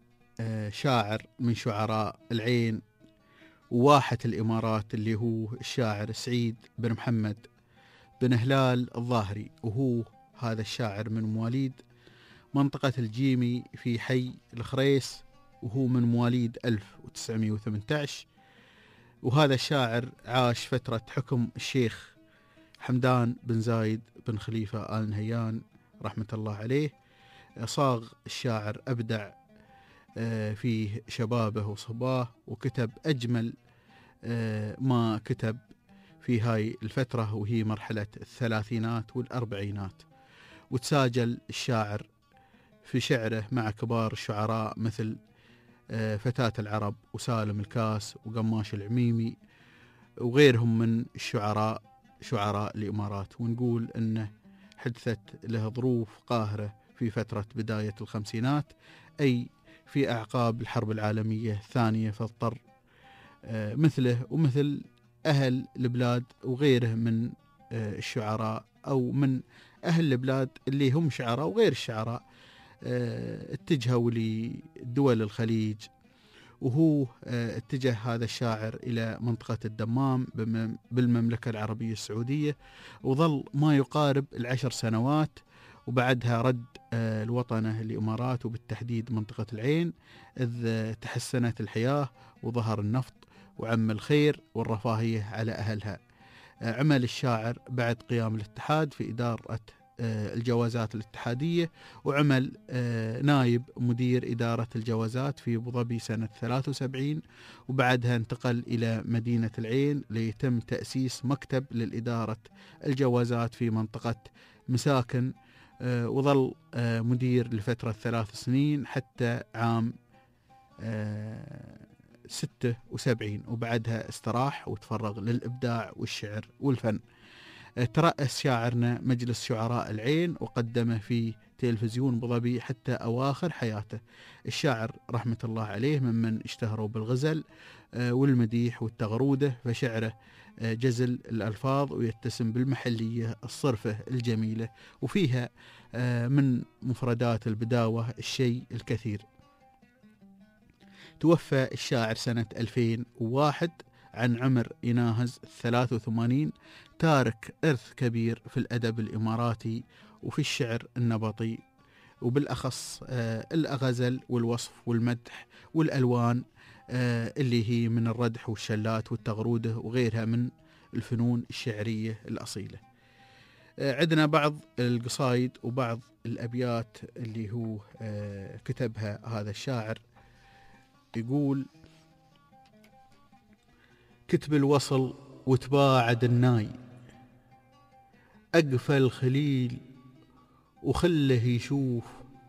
شاعر من شعراء العين وواحة الإمارات اللي هو الشاعر سعيد بن محمد بن هلال الظاهري، وهو هذا الشاعر من مواليد منطقة الجيمي في حي الخريس، وهو من مواليد 1918. وهذا الشاعر عاش فترة حكم الشيخ حمدان بن زايد بن خليفة آل نهيان رحمة الله عليه. صاغ الشاعر أبدع في شبابه وصباه، وكتب أجمل ما كتب في هاي الفترة وهي مرحلة الثلاثينات والأربعينات. وتساجل الشاعر في شعره مع كبار الشعراء مثل فتاة العرب وسالم الكاس وقماش العميمي وغيرهم من الشعراء شعراء الإمارات. ونقول أنه حدثت له ظروف قاهرة في فترة بداية الخمسينات، أي في أعقاب الحرب العالمية الثانية، فاضطر مثله ومثل أهل البلاد وغيره من الشعراء أو من أهل البلاد اللي هم شعراء وغير الشعراء اتجهوا لدول الخليج. وهو اتجه هذا الشاعر إلى منطقة الدمام بالمملكة العربية السعودية، وظل ما يقارب 10 سنوات، وبعدها رد الوطنة الإمارات وبالتحديد منطقة العين، إذ تحسنت الحياة وظهر النفط وعم الخير والرفاهية على أهلها. عمل الشاعر بعد قيام الاتحاد في إدارة الجوازات الاتحادية، وعمل نائب مدير إدارة الجوازات في أبو ظبي سنة 73، وبعدها انتقل إلى مدينة العين ليتم تأسيس مكتب للإدارة الجوازات في منطقة مساكن، وظل مدير لفترة 3 سنين حتى عام 76، وبعدها استراح وتفرغ للإبداع والشعر والفن. ترأس شاعرنا مجلس شعراء العين وقدمه في تلفزيون أبو ظبي حتى أواخر حياته. الشاعر رحمة الله عليه ممن اشتهروا بالغزل والمديح والتغرودة، فشعره جزل الألفاظ ويتسم بالمحلية الصرفة الجميلة، وفيها من مفردات البداوة الشيء الكثير. توفى الشاعر سنة 2001 عن عمر يناهز 83، تارك إرث كبير في الأدب الإماراتي وفي الشعر النبطي، وبالأخص الغزل والوصف والمدح والألوان اللي هي من الردح والشلات والتغرودة وغيرها من الفنون الشعرية الأصيلة. عندنا بعض القصايد وبعض الأبيات اللي هو كتبها هذا الشاعر. يقول: كتب الوصل وتباعد الناي، أقفى الخليل وخله يشوف.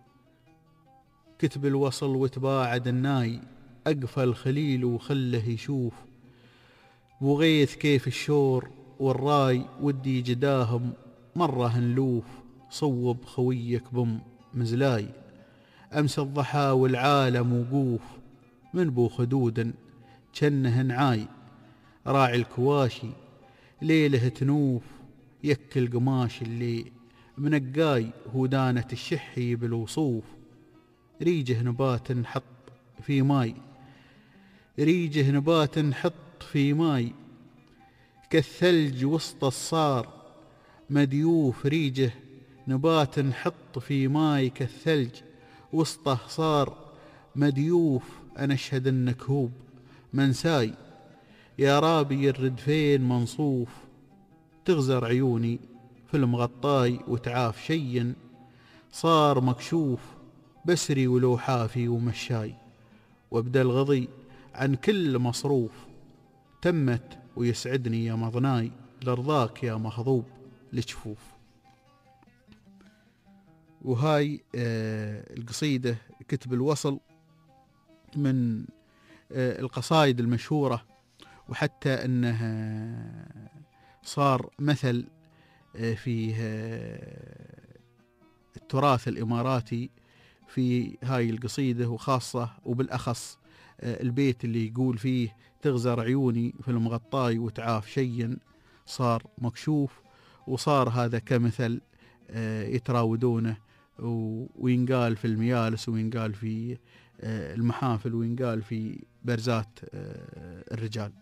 كتب الوصل وتباعد الناي، أقفى الخليل وخله يشوف. بغيث كيف الشور والراي ودي جداهم مرة هنلوف. صوب خويك بم مزلاي، أمس الضحى والعالم وقوف. من بو خدود جنه نعاي، راعي الكواشي ليله تنوف. يك القماش اللي منقاي هودانة الشحي بالوصوف. ريجه نبات نحط في ماي، ريجه نبات نحط في ماي. كالثلج وسط الصار مديوف. ريجه نبات نحط في ماي كالثلج وسطه صار مديوف. أنا أشهد أنك هوب منساي، يا رابي الردفين منصوف. تغزر عيوني في المغطاي وتعاف شيا صار مكشوف. بسري ولو حافي ومشاي، وابدأ الغضي عن كل مصروف. تمت ويسعدني يا مضناي، لرضاك يا مخضوب لجفوف. وهاي القصيدة كتب الوصل من القصائد المشهورة، وحتى أنها صار مثل في التراث الإماراتي في هاي القصيدة، وخاصة وبالأخص البيت اللي يقول فيه: تغزر عيوني في المغطاي وتعاف شيا صار مكشوف. وصار هذا كمثل يتراودونه وينقال في الميالس وينقال في المحافل وينقال في برزات الرجال.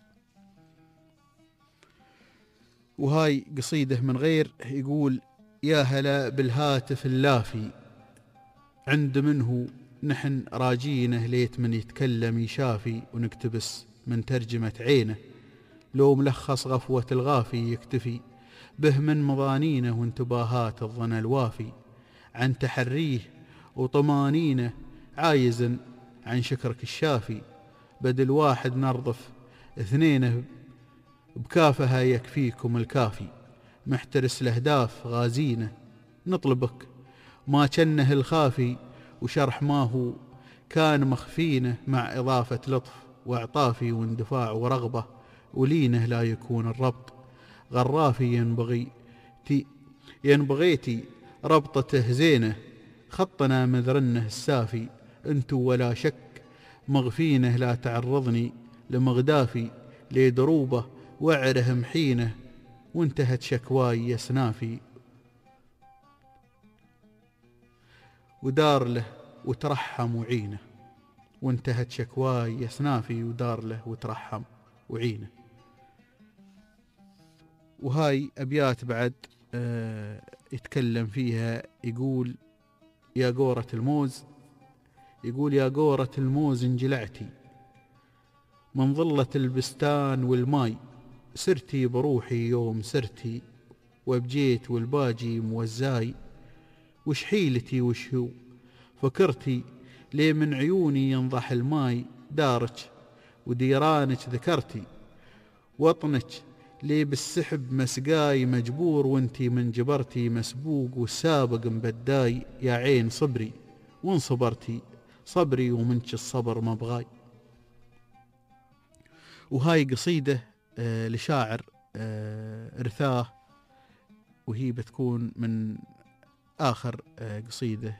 وهاي قصيدة من غير. يقول: يا هلا بالهاتف اللافي، عند منه نحن راجينه. ليت من يتكلم يشافي ونكتبس من ترجمة عينه. لو ملخص غفوة الغافي يكتفي به من مضانينه وانتباهات الظن الوافي. عن تحريه وطمانينه عايزا عن شكرك الشافي. بدل واحد نرضف اثنين بكافها يكفيكم الكافي. محترس الأهداف غازينه نطلبك ما كنه الخافي. وشرح ما هو كان مخفينه مع إضافة لطف واعطافي واندفاع ورغبة ولينه. لا يكون الربط غرافي ينبغيتي ربطته زينه. خطنا مذرنه السافي انتو ولا شك مغفينه. لا تعرضني لمغدافي لدروبه وعره محينه. وانتهت شكواي يا سنافي، ودار له وترحم وعينه. وانتهت شكواي يا سنافي ودار له وترحم وعينه. وهاي أبيات بعد يتكلم فيها. يقول: يا قورة الموز، يقول: يا قورة الموز انجلعتي من ظلة البستان والماي. سرتي بروحي يوم سرتي وبجيت والباجي موزاي. وش حيلتي وش هو فكرتي ليه من عيوني ينضح الماي. دارك وديرانك ذكرتي وطنك ليه بالسحب مسقاي مجبور. وانتي من جبرتي مسبوق والسابق مبداي. يا عين صبري وان صبرتي صبري ومنك الصبر مبغاي. وهاي قصيدة لشاعر رثاه وهي بتكون من آخر قصيدة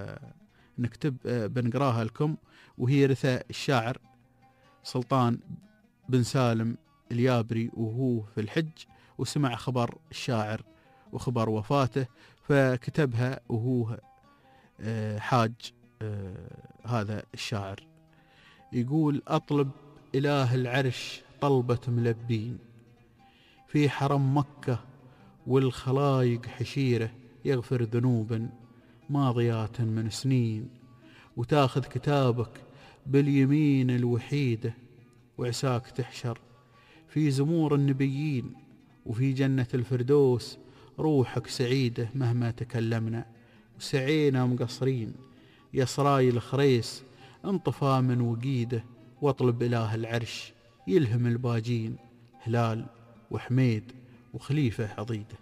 بنقراها لكم، وهي رثاء الشاعر سلطان بن سالم اليابري وهو في الحج، وسمع خبر الشاعر وخبر وفاته فكتبها وهو حاج هذا الشاعر. يقول: أطلب إله العرش طلبة ملبين في حرم مكة والخلايق حشيرة، يغفر ذنوبا ماضيات من سنين، وتاخذ كتابك باليمين الوحيدة، وعساك تحشر في زمور النبيين، وفي جنة الفردوس روحك سعيدة مهما تكلمنا، وسعينا مقصرين يا سراي الخريس انطفى من وقيده، واطلب إله العرش يلهم الباجين، هلال وحميد وخليفة عضيده.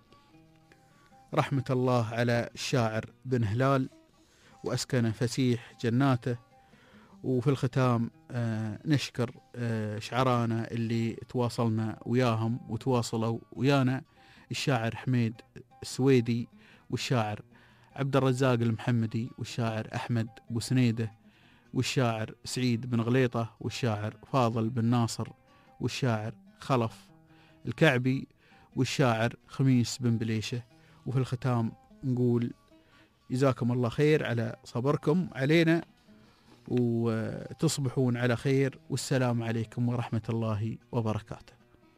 رحمة الله على الشاعر بن هلال، وأسكن فسيح جناته. وفي الختام نشكر شعرانا اللي تواصلنا وياهم وتواصلوا ويانا، الشاعر حميد السويدي، والشاعر عبد الرزاق المحمدي، والشاعر أحمد بوسنيدة، والشاعر سعيد بن غليطة، والشاعر فاضل بن ناصر، والشاعر خلف الكعبي، والشاعر خميس بن بليشة. وفي الختام نقول جزاكم الله خير على صبركم علينا، وتصبحون على خير، والسلام عليكم ورحمة الله وبركاته.